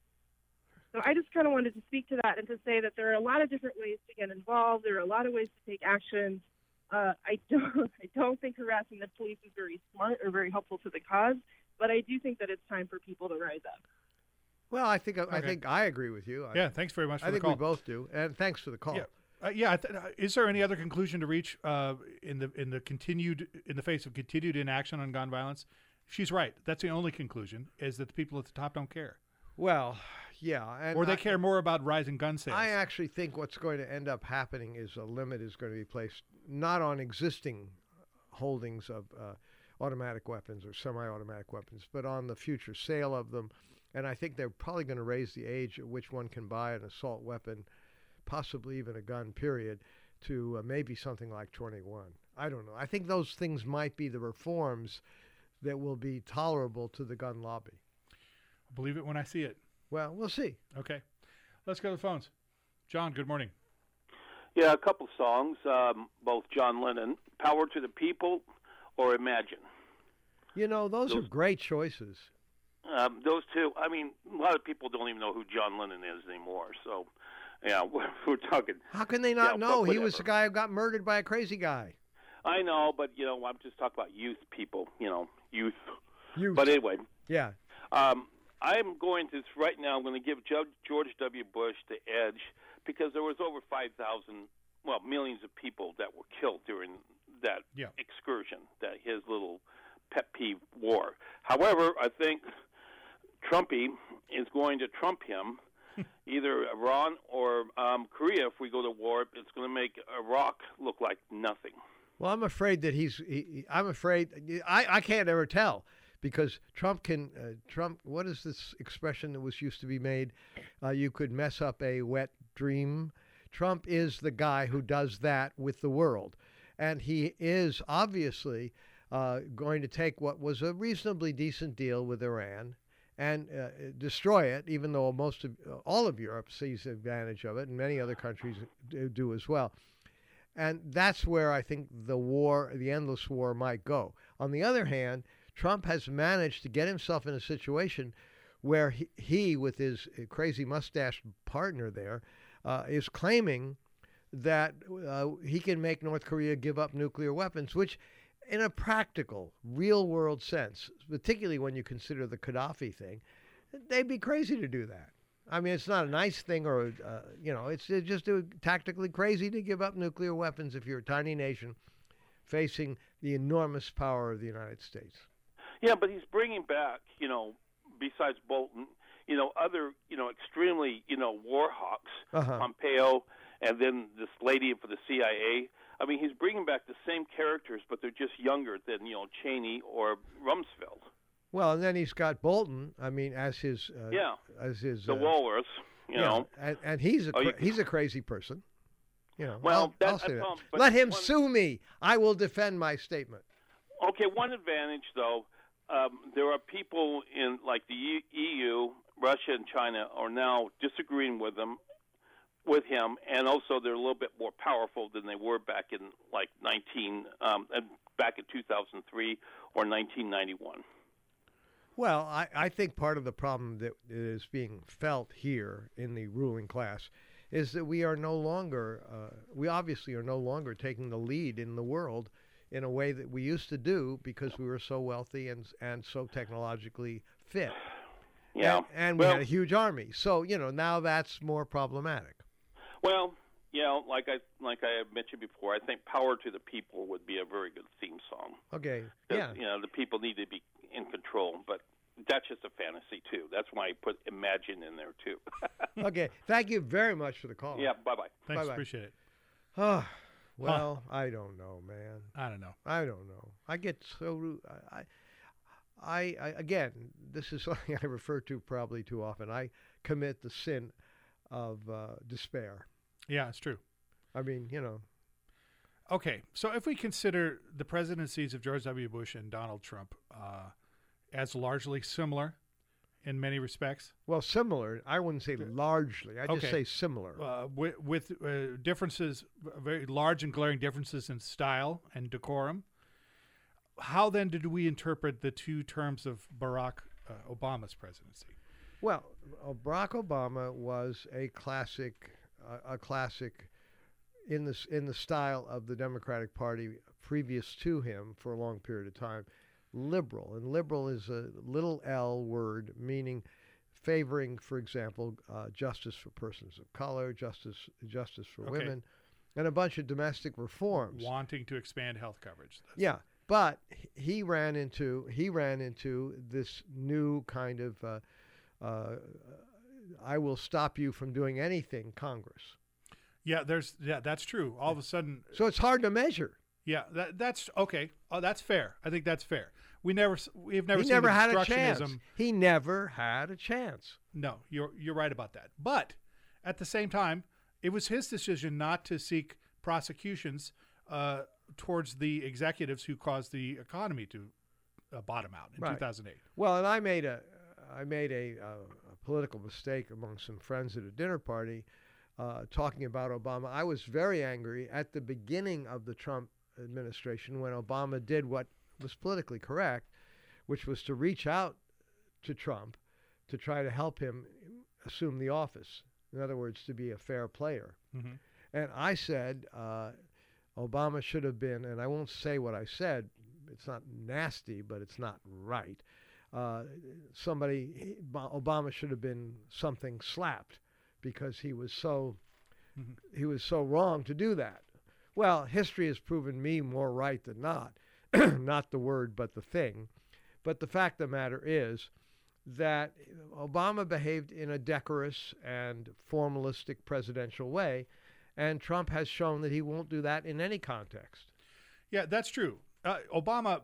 So I just kind of wanted to speak to that and to say that there are a lot of different ways to get involved. There are a lot of ways to take action. Uh, I don't I don't think harassing the police is very smart or very helpful to the cause, but I do think that it's time for people to rise up.
Well, I think I
Okay.
think I agree with you. I,
Yeah, thanks very much for
I
the
think
call.
we both do, and thanks for the call.
Yeah. Uh, yeah. I th- uh, is there any other conclusion to reach uh, in the in the continued in the face of continued inaction on gun violence? She's right. That's the only conclusion: is that the people at the top don't care,
Well, yeah, and
or they
I,
care more about rising gun sales.
I actually think what's going to end up happening is a limit is going to be placed not on existing holdings of uh, automatic weapons or semi-automatic weapons, but on the future sale of them. And I think they're probably going to raise the age at which one can buy an assault weapon, possibly even a gun, period, to uh, maybe something like twenty-one. I don't know. I think those things might be the reforms that will be tolerable to the gun lobby.
Believe it when I see it.
Well, we'll see.
Okay. Let's go to the phones. John, good morning.
Yeah, a couple songs, um, both John Lennon, Power to the People or Imagine.
You know, those,
Those-
are great choices.
Um, those two, I mean, a lot of people don't even know who John Lennon is anymore. So, yeah, we're, we're talking.
How can they not
Yeah,
know?
but
He was the
whatever.
guy who got murdered by a crazy guy.
I know, but, you know, I'm just talking about youth people, you know, youth.
You.
But anyway,
Yeah.
um, I'm going to, right now, I'm going to give Judge George W. Bush the edge because there was over five thousand, well, millions of people that were killed during that
Yeah.
excursion, that his little pet peeve war. However, I think Trumpy is going to trump him, either Iran or um, Korea. If we go to war, it's going to make Iraq look like nothing.
Well, I'm afraid that he's. He, he- I'm afraid. I, I can't ever tell because Trump can. Uh, Trump. What is this expression that was used to be made? Uh, you could mess up a wet dream. Trump is the guy who does that with the world, and he is obviously uh, going to take what was a reasonably decent deal with Iran and uh, destroy it, even though most of all of Europe sees advantage of it, and many other countries do, do as well. And that's where I think the war, the endless war, might go. On the other hand, Trump has managed to get himself in a situation where he, he with his crazy mustache partner there, uh, is claiming that uh, he can make North Korea give up nuclear weapons, which in a practical, real-world sense, particularly when you consider the Gaddafi thing, they'd be crazy to do that. I mean, it's not a nice thing, or uh, you know, it's, it's just uh, tactically crazy to give up nuclear weapons if you're a tiny nation facing the enormous power of the United States.
Yeah, but he's bringing back, you know, besides Bolton, you know, other, you know, extremely, you know, war hawks,
Uh-huh.
Pompeo, and then this lady for the C I A. I mean, he's bringing back the same characters, but they're just younger than, you know, Cheney or Rumsfeld.
Well, and then he's got Bolton. I mean, as his uh,
Yeah.
as his
The
uh,
walrus, you
yeah,
know.
and, and he's a
Oh, you-
cra- he's a crazy person. You know,
Well,
I'll,
that-
I'll say
that's
that.
all, but
Let him
one-
sue me. I will defend my statement.
Okay, one advantage, though, um, there are people in, like the E U, Russia, and China are now disagreeing with them, with him, and also they're a little bit more powerful than they were back in, like, nineteen, um, uh, back in two thousand three or nineteen ninety-one.
Well, I, I think part of the problem that is being felt here in the ruling class is that we are no longer, uh, we obviously are no longer taking the lead in the world in a way that we used to do because we were so wealthy and and so technologically fit.
Yeah.
And, and we
well,
had a huge army. So, you know, now that's more problematic.
Well, You know, like I like I had mentioned before, I think "Power to the People" would be a very good theme song.
Okay.
'Cause,
Yeah.
You know, the people need to be in control, but that's just a fantasy too. That's why I put "Imagine" in there too.
Okay. Thank you very much for the call.
Yeah. Bye bye.
Thanks,
Bye-bye.
appreciate it.
Oh, well, I don't know, man.
I don't know.
I don't know. I get so ru- I, I, I again, this is something I refer to probably too often. I commit the sin of uh, despair.
Yeah, it's true.
I mean, you know.
Okay, so if we consider the presidencies of George W. Bush and Donald Trump uh, as largely similar in many respects,
Well, similar. I wouldn't say largely. I just
Okay.
say similar.
uh, with, with uh, differences, very large and glaring differences in style and decorum, how then did we interpret the two terms of Barack uh, Obama's presidency?
Well, uh, Barack Obama was a classic, uh, a classic in this in the style of the Democratic Party previous to him for a long period of time, liberal. And liberal is a little L word meaning favoring, for example, uh, justice for persons of color, justice justice for
Okay.
women, and a bunch of domestic reforms.
Wanting to expand health coverage. That's-
Yeah, but he ran into he ran into this new kind of uh, uh, I will stop you from doing anything Congress.
Yeah, there's yeah, that's true. All of a sudden,
So it's hard to measure.
yeah, that, that's okay. Oh, that's fair. I think that's fair. We never s- we've never
he
seen
never had a
obstructionism.
chance. He never had a chance.
No, you're you're right about that. But at the same time, it was his decision not to seek prosecutions uh, towards the executives who caused the economy to uh, bottom out in
Right.
two thousand eight.
Well, and I made a I made a, uh, a political mistake among some friends at a dinner party uh, talking about Obama. I was very angry at the beginning of the Trump administration when Obama did what was politically correct, which was to reach out to Trump to try to help him assume the office. In other words, to be a fair player.
Mm-hmm.
And I said uh, Obama should have been, and I won't say what I said, it's not nasty, but it's not right. Uh, somebody, he- Obama should have been something slapped because he was so
Mhm.
he was so wrong to do that. Well, history has proven me more right than not. Not the word, but the thing. But the fact of the matter is that Obama behaved in a decorous and formalistic presidential way, and Trump has shown that he won't do that in any context.
Yeah, that's true. Uh, Obama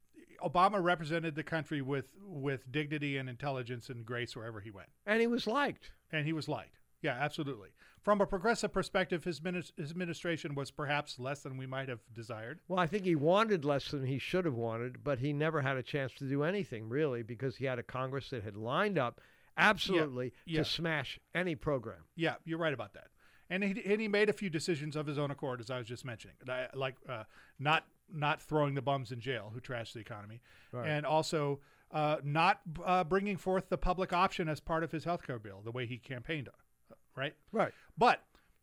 Obama represented the country with with dignity and intelligence and grace wherever he went,
And he was liked.
and he was liked. Yeah, absolutely. From a progressive perspective, his, minis- his administration was perhaps less than we might have desired.
Well, I think he wanted less than he should have wanted, but he never had a chance to do anything, really, because he had a Congress that had lined up absolutely
yeah.
to smash any program.
Yeah, you're right about that. And he, and he made a few decisions of his own accord, as I was just mentioning, I- like uh, not not throwing the bums in jail who trashed the economy,
Right.
and also uh, not uh, bringing forth the public option as part of his health care bill, the way he campaigned on, right?
Right.
But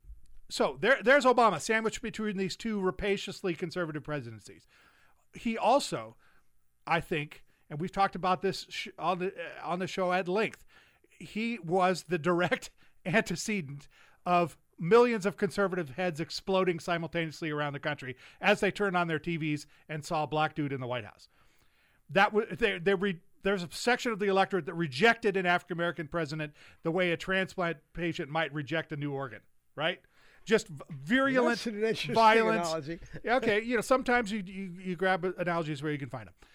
so there, there's Obama sandwiched between these two rapaciously conservative presidencies. He also, I think, and we've talked about this sh- on the uh, on the show at length, he was the direct antecedent of millions of conservative heads exploding simultaneously around the country as they turned on their T Vs and saw a black dude in the White House. That was they, they re, there's a section of the electorate that rejected an African American president the way a transplant patient might reject a new organ, right? Just v- virulent
That's an interesting
violence.
analogy.
Okay, you know, sometimes you, you you grab analogies where you can find them.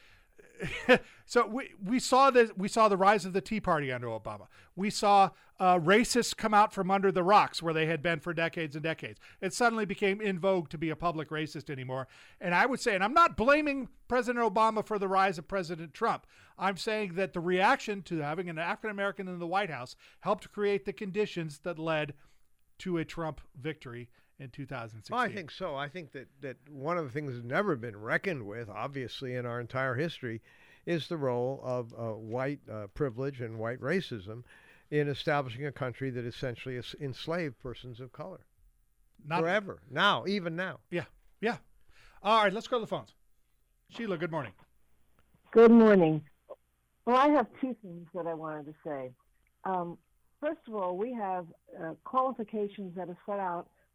So we we saw the we saw the rise of the Tea Party under Obama. We saw uh, racists come out from under the rocks where they had been for decades and decades. It suddenly became in vogue to be a public racist anymore. And I would say, and I'm not blaming President Obama for the rise of President Trump. I'm saying that the reaction to having an African American in the White House helped create the conditions that led to a Trump victory in two thousand sixteen.
Well, I think so. I think that, that one of the things that's never been reckoned with, obviously, in our entire history, is the role of uh, white uh, privilege and white racism in establishing a country that essentially has enslaved persons of color
Not,
forever. Now, even now.
Yeah, yeah. All right, let's go to the phones. Sheila, good morning.
Good morning. Well, I have two things that I wanted to say. Um, first of all, we have uh, qualifications that are set out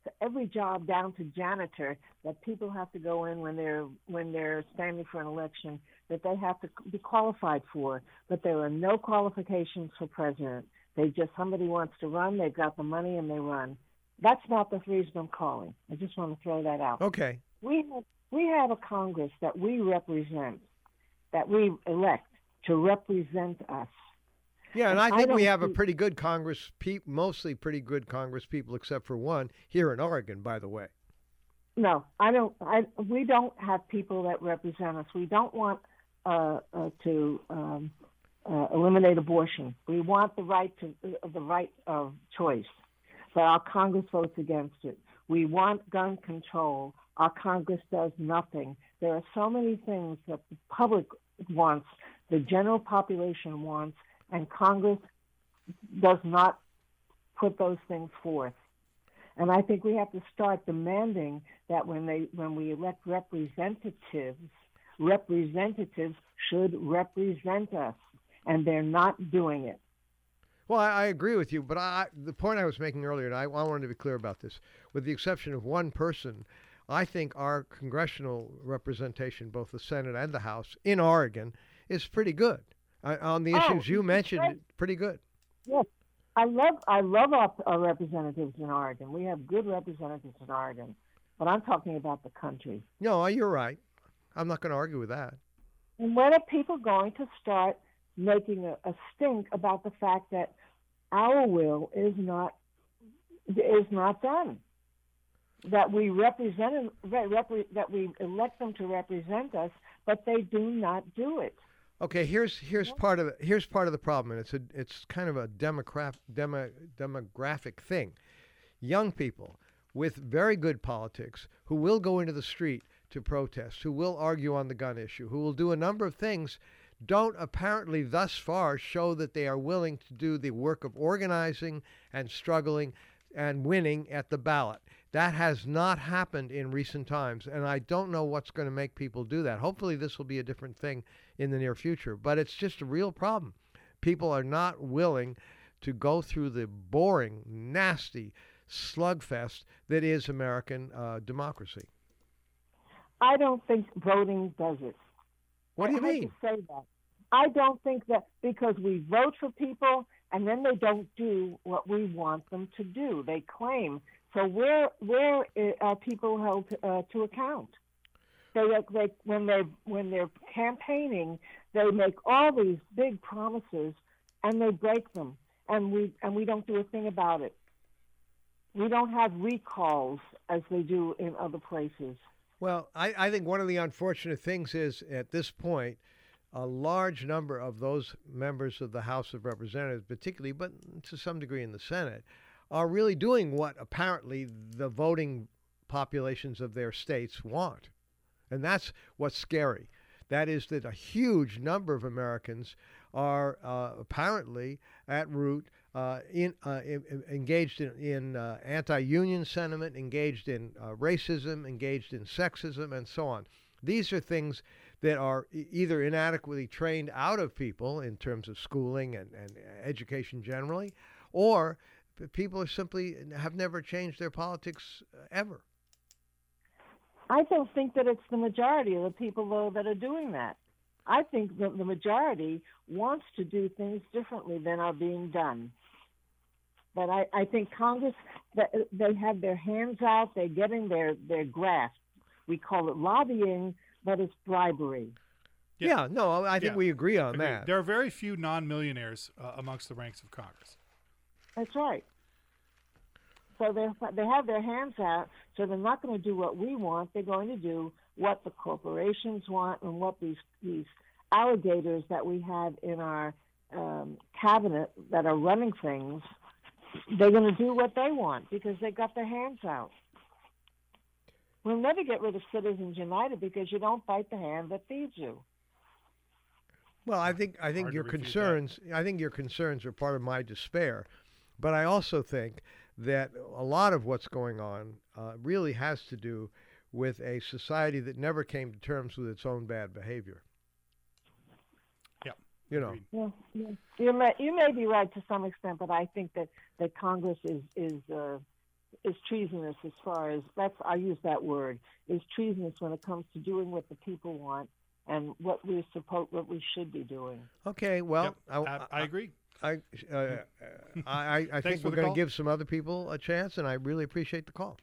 every job down to janitor that people have to go in when they're when they're standing for an election that they have to be qualified for. But there are no qualifications for president. They just somebody wants to run, they've got the money, and they run. That's not the reason I'm calling. I just want to throw that out.
Okay.
We have, we have a Congress that we represent, that we elect to represent us.
Yeah, and,
and
I think
I
we have
see,
a pretty good Congress, pe- mostly pretty good Congress people, except for one here in Oregon, by the way.
No, I don't. I we don't have people that represent us. We don't want uh, uh, to um, uh, eliminate abortion. We want the right to uh, the right of choice, but our Congress votes against it. We want gun control. Our Congress does nothing. There are so many things that the public wants, the general population wants, and Congress does not put those things forth. And I think we have to start demanding that when they when we elect representatives, representatives should represent us, and they're not doing it.
Well, I, I agree with you, but I, the point I was making earlier, and I, I wanted to be clear about this, with the exception of one person, I think our congressional representation, both the Senate and the House in Oregon, is pretty good. I, on the
Oh,
issues you mentioned,
great.
pretty good.
Yes, I love I love our, our representatives in Oregon. We have good representatives in Oregon, but I'm talking about the country.
No, you're right. I'm not going to argue with that.
And when are people going to start making a, a stink about the fact that our will is not is not done? That we represent repre, that we elect them to represent us, but they do not do it.
Okay, here's here's part of the, here's part of the problem, and it's a it's kind of a demographic demo, demographic thing. Young people with very good politics who will go into the street to protest, who will argue on the gun issue, who will do a number of things, don't apparently thus far show that they are willing to do the work of organizing and struggling and winning at the ballot. That has not happened in recent times, and I don't know what's going to make people do that. Hopefully this will be a different thing in the near future, but it's just a real problem. People are not willing to go through the boring, nasty slugfest that is American uh, democracy.
I don't think voting does it.
What do you
I hate
mean?
to say that. I don't think that because we vote for people and then they don't do what we want them to do. They claim. So where where are people held to, uh, to account? They, they when they when they're campaigning, they make all these big promises and they break them, and we and we don't do a thing about it. We don't have recalls as they do in other places.
Well, I, I think one of the unfortunate things is at this point, a large number of those members of the House of Representatives, particularly, but to some degree in the Senate, are really doing what apparently the voting populations of their states want. And that's what's scary. That is that a huge number of Americans are uh, apparently at root uh, in, uh, in, engaged in, in uh, anti-union sentiment, engaged in uh, racism, engaged in sexism, and so on. These are things that are e- either inadequately trained out of people in terms of schooling and, and education generally, or people are simply have never changed their politics ever.
I don't think that it's the majority of the people, though, that are doing that. I think that the majority wants to do things differently than are being done. But I, I think Congress, they have their hands out, they're getting their, their grasp. We call it lobbying, but it's bribery.
Yeah, yeah no, I think
yeah.
we agree on
Agreed.
that.
There are very few non-millionaires uh, amongst the ranks of Congress.
That's right. So they they have their hands out, so they're not going to do what we want. They're going to do what the corporations want and what these these alligators that we have in our um, cabinet that are running things, they're going to do what they want because they got their hands out. We'll never get rid of Citizens United because you don't bite the hand that feeds you.
Well, I think I think
Hard
your
to refute
concerns I think your concerns are part of my despair, but I also think that a lot of what's going on uh, really has to do with a society that never came to terms with its own bad behavior.
Yeah.
You know.
Yeah, yeah. You may you may be right to some extent, but I think that, that Congress is is uh, is treasonous as far as that's I use that word is treasonous when it comes to doing what the people want and what we're supposed what we should be doing.
Okay, well,
Yep,
I,
I, I agree.
I uh, I, I think
for
we're
the
going
call.
to give some other people a chance, and I really appreciate the call.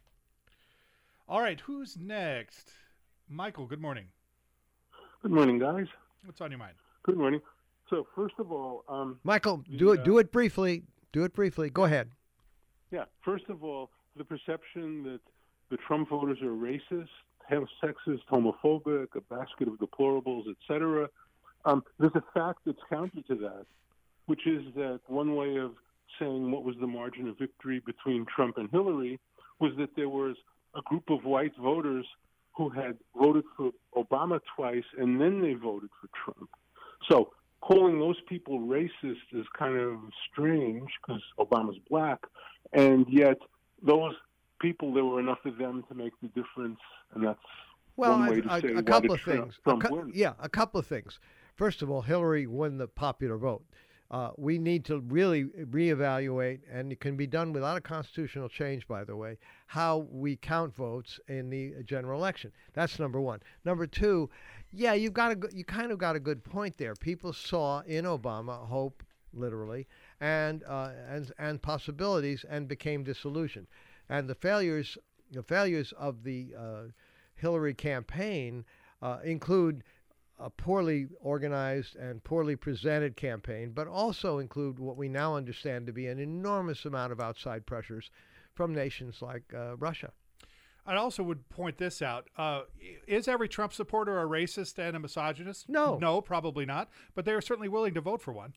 All right, who's next? Michael, good morning.
Good morning, guys.
What's on your mind?
Good morning. So, first of all, um,
Michael,
the,
do it
uh,
do it briefly. Do it briefly. Go ahead.
yeah, first of all, the perception that the Trump voters are racist, have sexist, homophobic, a basket of deplorables, et cetera. Um, there's a fact that's counter to that, which is that one way of saying what was the margin of victory between Trump and Hillary was that there was a group of white voters who had voted for Obama twice and then they voted for Trump. So calling those people racist is kind of strange because Obama's black, and yet those people, there were enough of them to make the difference, and that's
Well,
one way
I-
to
a,
say
a
why
couple
did
of
Trump,
things. A
Trump
cou-
win.
yeah, a couple of things. First of all, Hillary won the popular vote. Uh, we need to really reevaluate, and it can be done without a constitutional change, by the way, how we count votes in the general election. That's number one. Number two, yeah, you've got a, go- you kind of got a good point there. People saw in Obama hope, literally, and uh, and and possibilities, and became disillusioned. And the failures, the failures of the uh, Hillary campaign uh, include a poorly organized and poorly presented campaign, but also include what we now understand to be an enormous amount of outside pressures from nations like uh, Russia.
I also would point this out. Uh, is every Trump supporter a racist and a misogynist?
No.
No, probably not. But they are certainly willing to vote for one.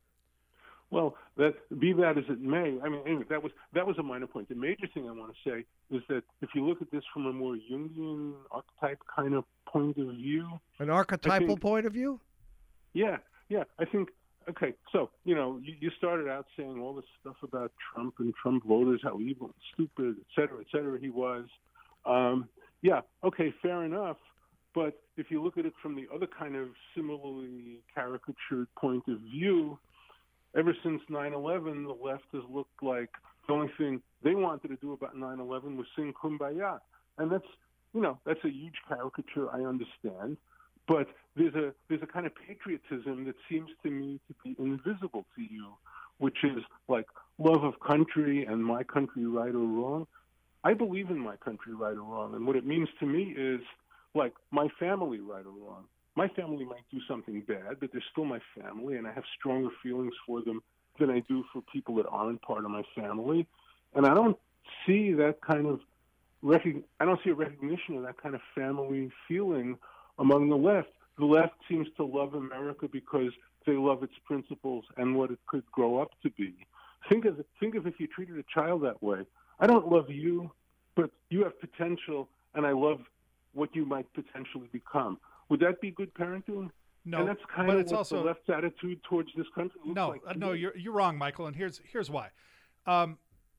Well, that be that as it may, I mean, anyway, that was that was a minor point. The major thing I want to say is that if you look at this from a more Jungian archetype kind of point of view,
An archetypal
think-
point of view?
yeah, yeah, I think. Okay, so you know, you, you started out saying all this stuff about Trump and Trump voters, how evil and stupid, et cetera, et cetera, he was. Um, yeah, okay, fair enough. But if you look at it from the other kind of similarly caricatured point of view, ever since nine eleven, the left has looked like the only thing they wanted to do about nine eleven was sing Kumbaya. And that's, you know, that's a huge caricature, I understand. But there's a there's a kind of patriotism that seems to me to be invisible to you, which is like love of country and my country right or wrong. I believe in my country right or wrong. And what it means to me is like my family right or wrong. My family might do something bad, but they're still my family, and I have stronger feelings for them than I do for people that aren't part of my family. And I don't see that kind of recog- I don't see a recognition of that kind of family feeling among the left. The left seems to love America because they love its principles and what it could grow up to be. Think of think of if you treated a child that way. I don't love you, but you have potential, and I love what you might potentially become. Would that be good parenting?
No,
and that's kind
but
of
it's
what
also
the left's attitude towards this country looks
no,
like
uh, no,
today.
you're you're wrong, Michael. And here's here's why. Um,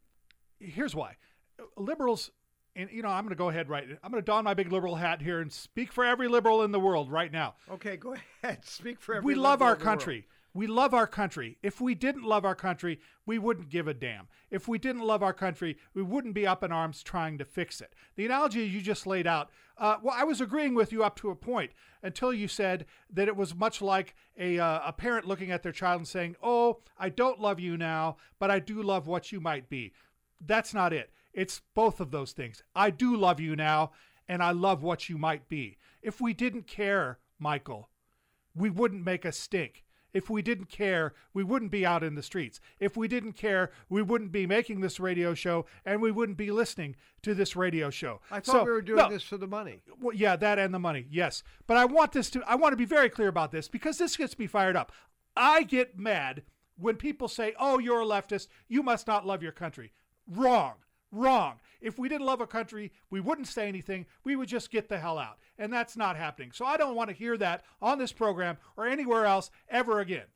here's why. Liberals, and you know, I'm going to go ahead right. I'm going to don my big liberal hat here and speak for every liberal in the world right now.
Okay, go ahead. Speak for every
We love
liberal
our
in the world.
country. We love our country. If we didn't love our country, we wouldn't give a damn. If we didn't love our country, we wouldn't be up in arms trying to fix it. The analogy you just laid out, uh, well, I was agreeing with you up to a point until you said that it was much like a, uh, a parent looking at their child and saying, oh, I don't love you now, but I do love what you might be. That's not it. It's both of those things. I do love you now, and I love what you might be. If we didn't care, Michael, we wouldn't make a stink. If we didn't care, we wouldn't be out in the streets. If we didn't care, we wouldn't be making this radio show, and we wouldn't be listening to this radio show.
I thought
So,
we were doing
no,
this for the money.
well, yeah, that and the money, yes. But I want this to, I want to be very clear about this because this gets me fired up. I get mad when people say, oh, you're a leftist, you must not love your country. Wrong. Wrong. If we didn't love a country, we wouldn't say anything. We would just get the hell out. And that's not happening. So I don't want to hear that on this program or anywhere else ever again.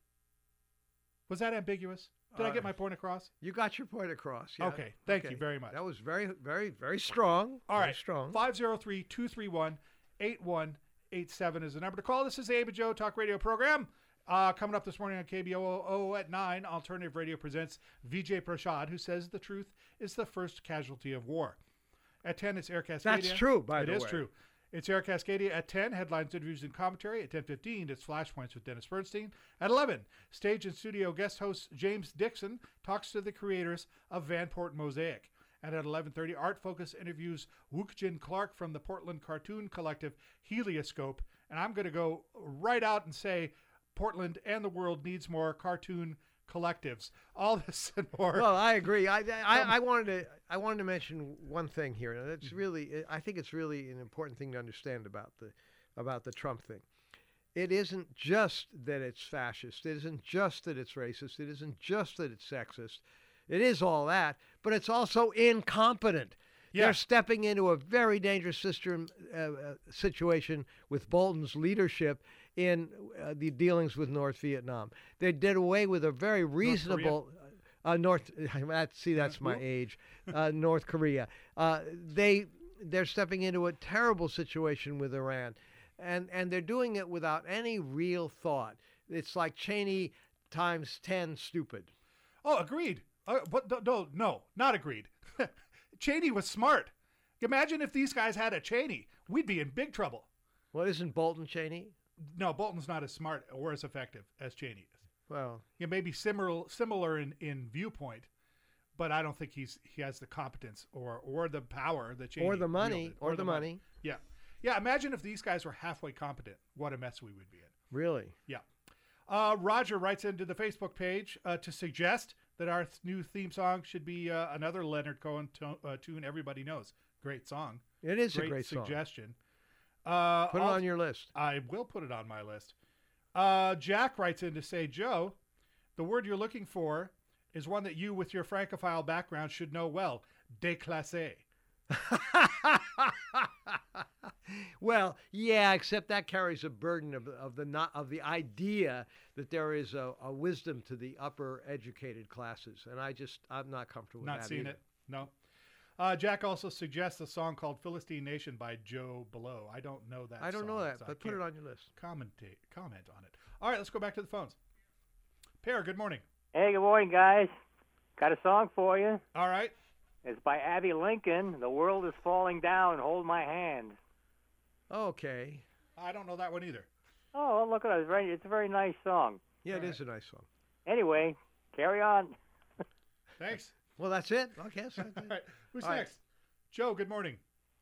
Was that ambiguous? Did I
Uh,
get my point across?
You got your point across. Yeah.
Okay. Thank
Okay.
you very much.
That was very, very, very strong.
All
very
right.
strong.
five oh three, two three one, eight one eight seven is the number to call. This is the Abe and Joe Talk Radio program. Uh, coming up this morning on K B O O at nine, Alternative Radio presents Vijay Prashad, who says the truth is the first casualty of war. At ten, it's Air Cascadia.
That's true, by
it
the way.
It is true. It's Air Cascadia at ten, headlines, interviews, and commentary. At ten fifteen, it's Flashpoints with Dennis Bernstein. At eleven, stage and studio guest host James Dixon talks to the creators of Vanport Mosaic. And at eleven thirty, Art Focus interviews Wookjin Clark from the Portland cartoon collective Helioscope. And I'm going to go right out and say Portland and the world needs more cartoon collectives. All this and more.
Well, I agree. I, I, I wanted to I wanted to mention one thing here. And it's really I think it's really an important thing to understand about the about the Trump thing. It isn't just that it's fascist. It isn't just that it's racist. It isn't just that it's sexist. It is all that, but it's also incompetent.
Yeah.
They're stepping into a very dangerous system, uh, uh, situation with Bolton's leadership in uh, the dealings with North Vietnam. They did away with a very reasonable uh, North. Uh, see, that's my age. Uh, North Korea. Uh, they they're stepping into a terrible situation with Iran, and and they're doing it without any real thought. It's like Cheney times ten stupid.
Oh, agreed. Uh, but no, no, no, not agreed. Cheney was smart. Imagine if these guys had a Cheney. We'd be in big trouble.
Well, isn't Bolton Cheney?
No, Bolton's not as smart or as effective as Cheney is.
Well,
he may be similar similar in, in viewpoint, but I don't think he's he has the competence or or the power that Cheney
or the money
wielded,
or, or the, the money. money.
Yeah, yeah. Imagine if these guys were halfway competent. What a mess we would be in.
Really?
Yeah. Uh, Roger writes into the Facebook page uh, to suggest that our th- new theme song should be uh, another Leonard Cohen to- uh, tune everybody knows. Great song.
It is
great
a great
suggestion. Uh,
put it on your list.
I will put it on my list. Uh, Jack writes in to say, Joe, the word you're looking for is one that you, with your Francophile background, should know well. Déclassé.
Well, yeah, except that carries a burden of, of the not of the idea that there is a, a wisdom to the upper educated classes, and I just I'm not comfortable with
not
that.
Not seeing
either.
it. No. Uh, Jack also suggests a song called Philistine Nation by Joe Blow. I don't know that.
I don't
song,
know that,
so
but put it on your list.
Commentate, comment on it. All right, let's go back to the phones. Pear, good morning.
Hey, good morning, guys. Got a song for you.
All right.
It's by Abby Lincoln. The world is falling down. Hold my hand.
Okay.
I don't know that one either.
Oh, well, look at it. It's, very, it's a very nice song.
Yeah,
All
it
right.
is a nice song.
Anyway, carry on.
Thanks.
Well, that's it. Okay. So
All right. Who's
All right.
next? Joe, good morning.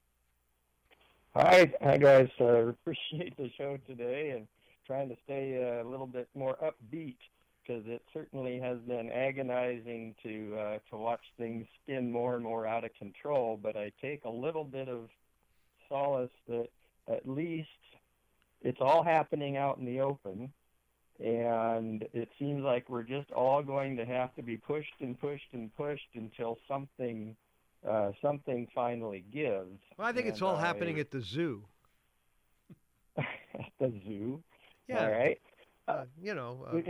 Hi, hi guys. Uh, appreciate the show today and trying to stay uh, a little bit more upbeat because it certainly has been agonizing to uh, to watch things spin more and more out of control. But I take a little bit of solace that at least it's all happening out in the open, and it seems like we're just all going to have to be pushed and pushed and pushed until something. Uh, something finally gives.
Well, I think
and
it's all
I,
happening at the zoo.
at the zoo?
Yeah.
All right.
Uh, you know. Uh,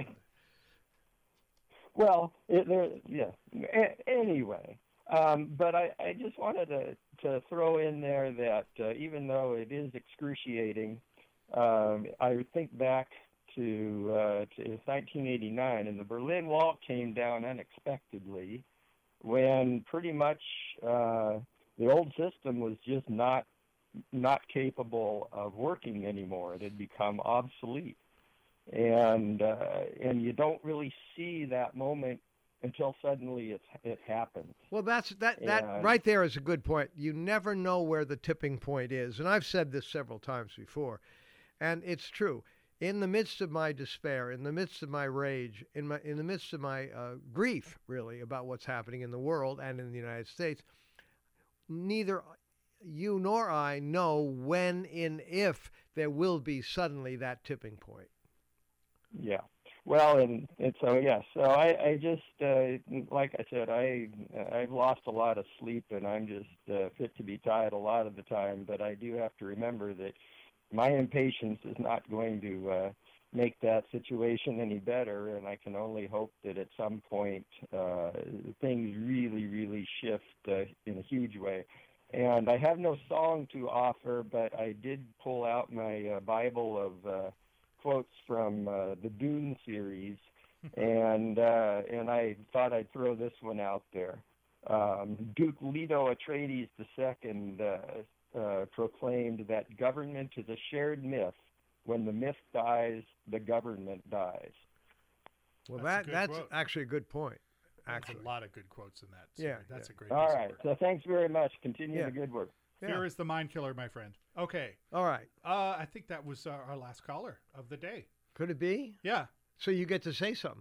well, it, there, yeah. A- anyway, um, but I, I just wanted to, to throw in there that uh, even though it is excruciating, um, I think back to, uh, to nineteen eighty-nine, and the Berlin Wall came down unexpectedly, when pretty much uh, the old system was just not not capable of working anymore. It had become obsolete, and uh, and you don't really see that moment until suddenly it it happens.
Well, that's that that
And-
right there is a good point. You never know where the tipping point is, and I've said this several times before, and it's true. In the midst of my despair, in the midst of my rage, in my in the midst of my uh, grief, really, about what's happening in the world and in the United States, neither you nor I know when, in, if there will be suddenly that tipping point.
Yeah. Well, and, and so yeah, so I, I just uh, like I said, I I've lost a lot of sleep, and I'm just uh, fit to be tied a lot of the time. But I do have to remember that my impatience is not going to uh, make that situation any better, and I can only hope that at some point uh, things really, really shift uh, in a huge way. And I have no song to offer, but I did pull out my uh, Bible of uh, quotes from uh, the Dune series, and uh, and I thought I'd throw this one out there. Um, Duke Leto Atreides the Second uh, uh, proclaimed that government is a shared myth. When the myth dies, the government dies.
Well,
That's a
that
good
that's
quote.
actually a good point.
There's
Actually,
a lot of good quotes in that.
Yeah,
story. That's
yeah.
a great
All
piece
right.
of work.
So thanks very much. Continue
Yeah.
the good work.
Fear
Yeah.
is the mind killer, my friend. Okay.
all right.
Uh, I think that was uh, our last caller of the day.
Could it be?
Yeah.
So you get to say something.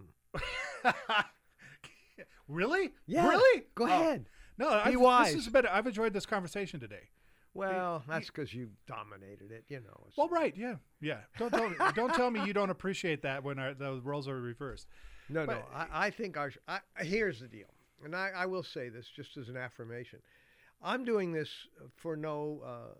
Really?
Yeah.
Really?
Go
Oh.
ahead.
No,
Be
I've,
wise.
This has been, I've enjoyed this conversation today.
Well, that's because you dominated it. You know. It's-
Well, right, yeah, yeah. Don't tell me, don't tell me you don't appreciate that when our, the roles are reversed.
No,
But-
no. I, I think our. I, here's the deal, and I, I will say this just as an affirmation. I'm doing this for no uh,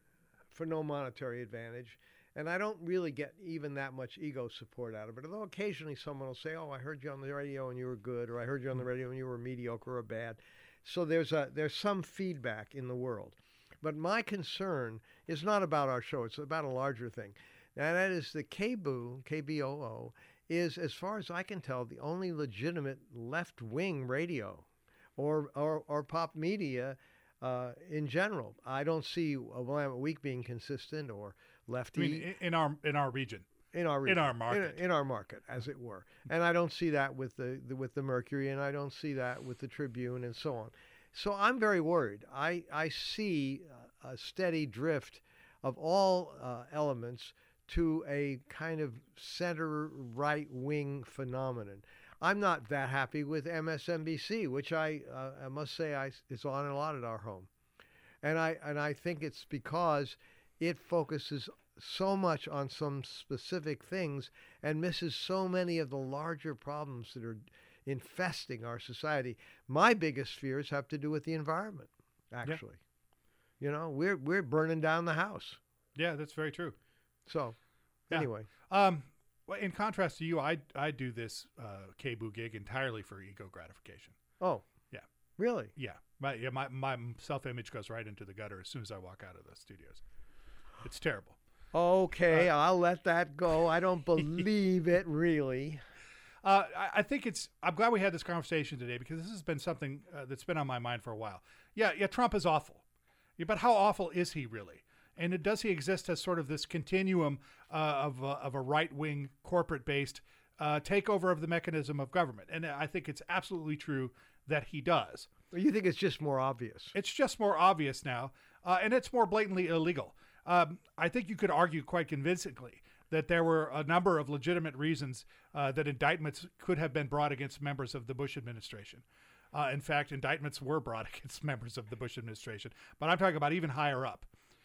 for no monetary advantage, and I don't really get even that much ego support out of it. Although occasionally someone will say, "Oh, I heard you on the radio and you were good," or "I heard you on the radio and you were mediocre or bad." So there's a there's some feedback in the world. But my concern is not about our show; it's about a larger thing, and that is the K B O O, K B O O, is, as far as I can tell, the only legitimate left-wing radio or, or, or pop media uh, in general. I don't see a Willamette Week being consistent or
I
lefty
mean, in, in our in our region.
in our
in
region,
our market.
in, in our market, as it were. And I don't see that with the, the with the Mercury, and I don't see that with the Tribune, and so on. So I'm very worried. I I see a steady drift of all uh, elements to a kind of center right wing phenomenon. I'm not that happy with M S N B C, which I uh, I must say I is on a lot at our home, and I and I think it's because it focuses so much on some specific things and misses so many of the larger problems that are infesting our society. My biggest fears have to do with the environment, actually. You know, we're we're burning down the house.
Yeah, that's very true.
So,
Yeah.
anyway.
Um, well, in contrast to you, I I do this uh, K B O O gig entirely for ego gratification.
Oh.
Yeah.
Really?
Yeah. My yeah, my my self-image goes right into the gutter as soon as I walk out of the studios. It's terrible.
Okay, I'll let that go. I don't believe it, really.
Uh, I, I think it's. I'm glad we had this conversation today because this has been something uh, that's been on my mind for a while. Yeah, yeah. Trump is awful, yeah, but how awful is he really? And it, does he exist as sort of this continuum uh, of uh, of a right wing corporate based uh, takeover of the mechanism of government? And I think it's absolutely true that he does.
You think it's just more obvious?
It's just more obvious now, uh, and it's more blatantly illegal. Um, I think you could argue quite convincingly that there were a number of legitimate reasons uh, that indictments could have been brought against members of the Bush administration. Uh, in fact, indictments were brought against members of the Bush administration, but I'm talking about even higher up.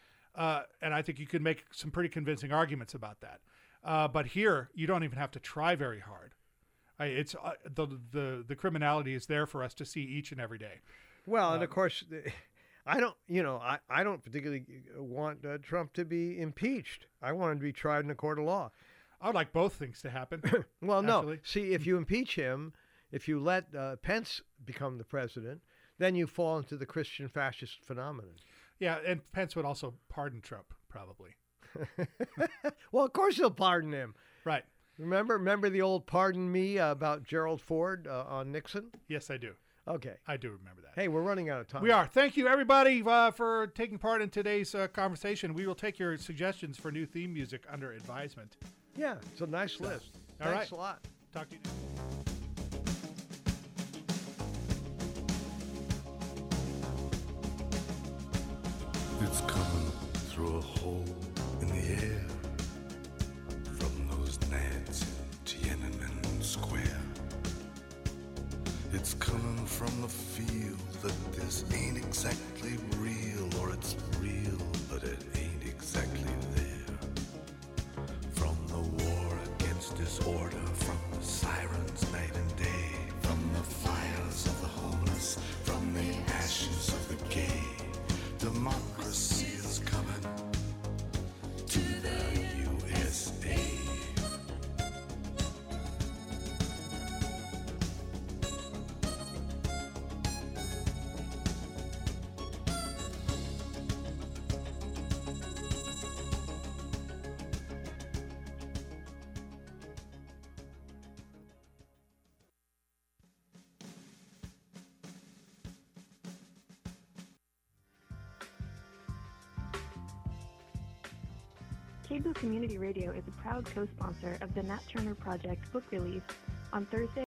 Uh, and I think you could make some pretty convincing arguments about that. Uh, but here, you don't even have to try very hard. I, it's uh, the the the criminality is there for us to see each and every day.
Well,
Um,
and of course, the- I don't, you know, I, I don't particularly want uh, Trump to be impeached. I want him to be tried in a court of law.
I would like both things to happen.
Well, no.
actually.
See, if you impeach him, if you let uh, Pence become the president, then you fall into the Christian fascist phenomenon.
Yeah, and Pence would also pardon Trump, probably.
Well, of course he'll pardon him.
Right.
Remember, remember the old "pardon me" uh, about Gerald Ford uh, on Nixon?
Yes, I do.
Okay.
I do remember that.
Hey, we're running out of time.
We are. Thank you, everybody, uh, for taking part in today's uh, conversation. We will take your suggestions for new theme music under advisement.
Yeah, it's a nice list.
All
Thanks
right.
a lot.
Talk to you.
It's coming through a hole in the air from those nads in Tiananmen Square. It's coming from the feel that this ain't exactly real, or it's real, but it ain't exactly there. From the war against disorder, from the sirens night and day, from the fires of the homeless, from the ashes of the gay. Democracy is coming to the U S A.
KBOO Community Radio is a proud co-sponsor of the Nat Turner Project book release on Thursday.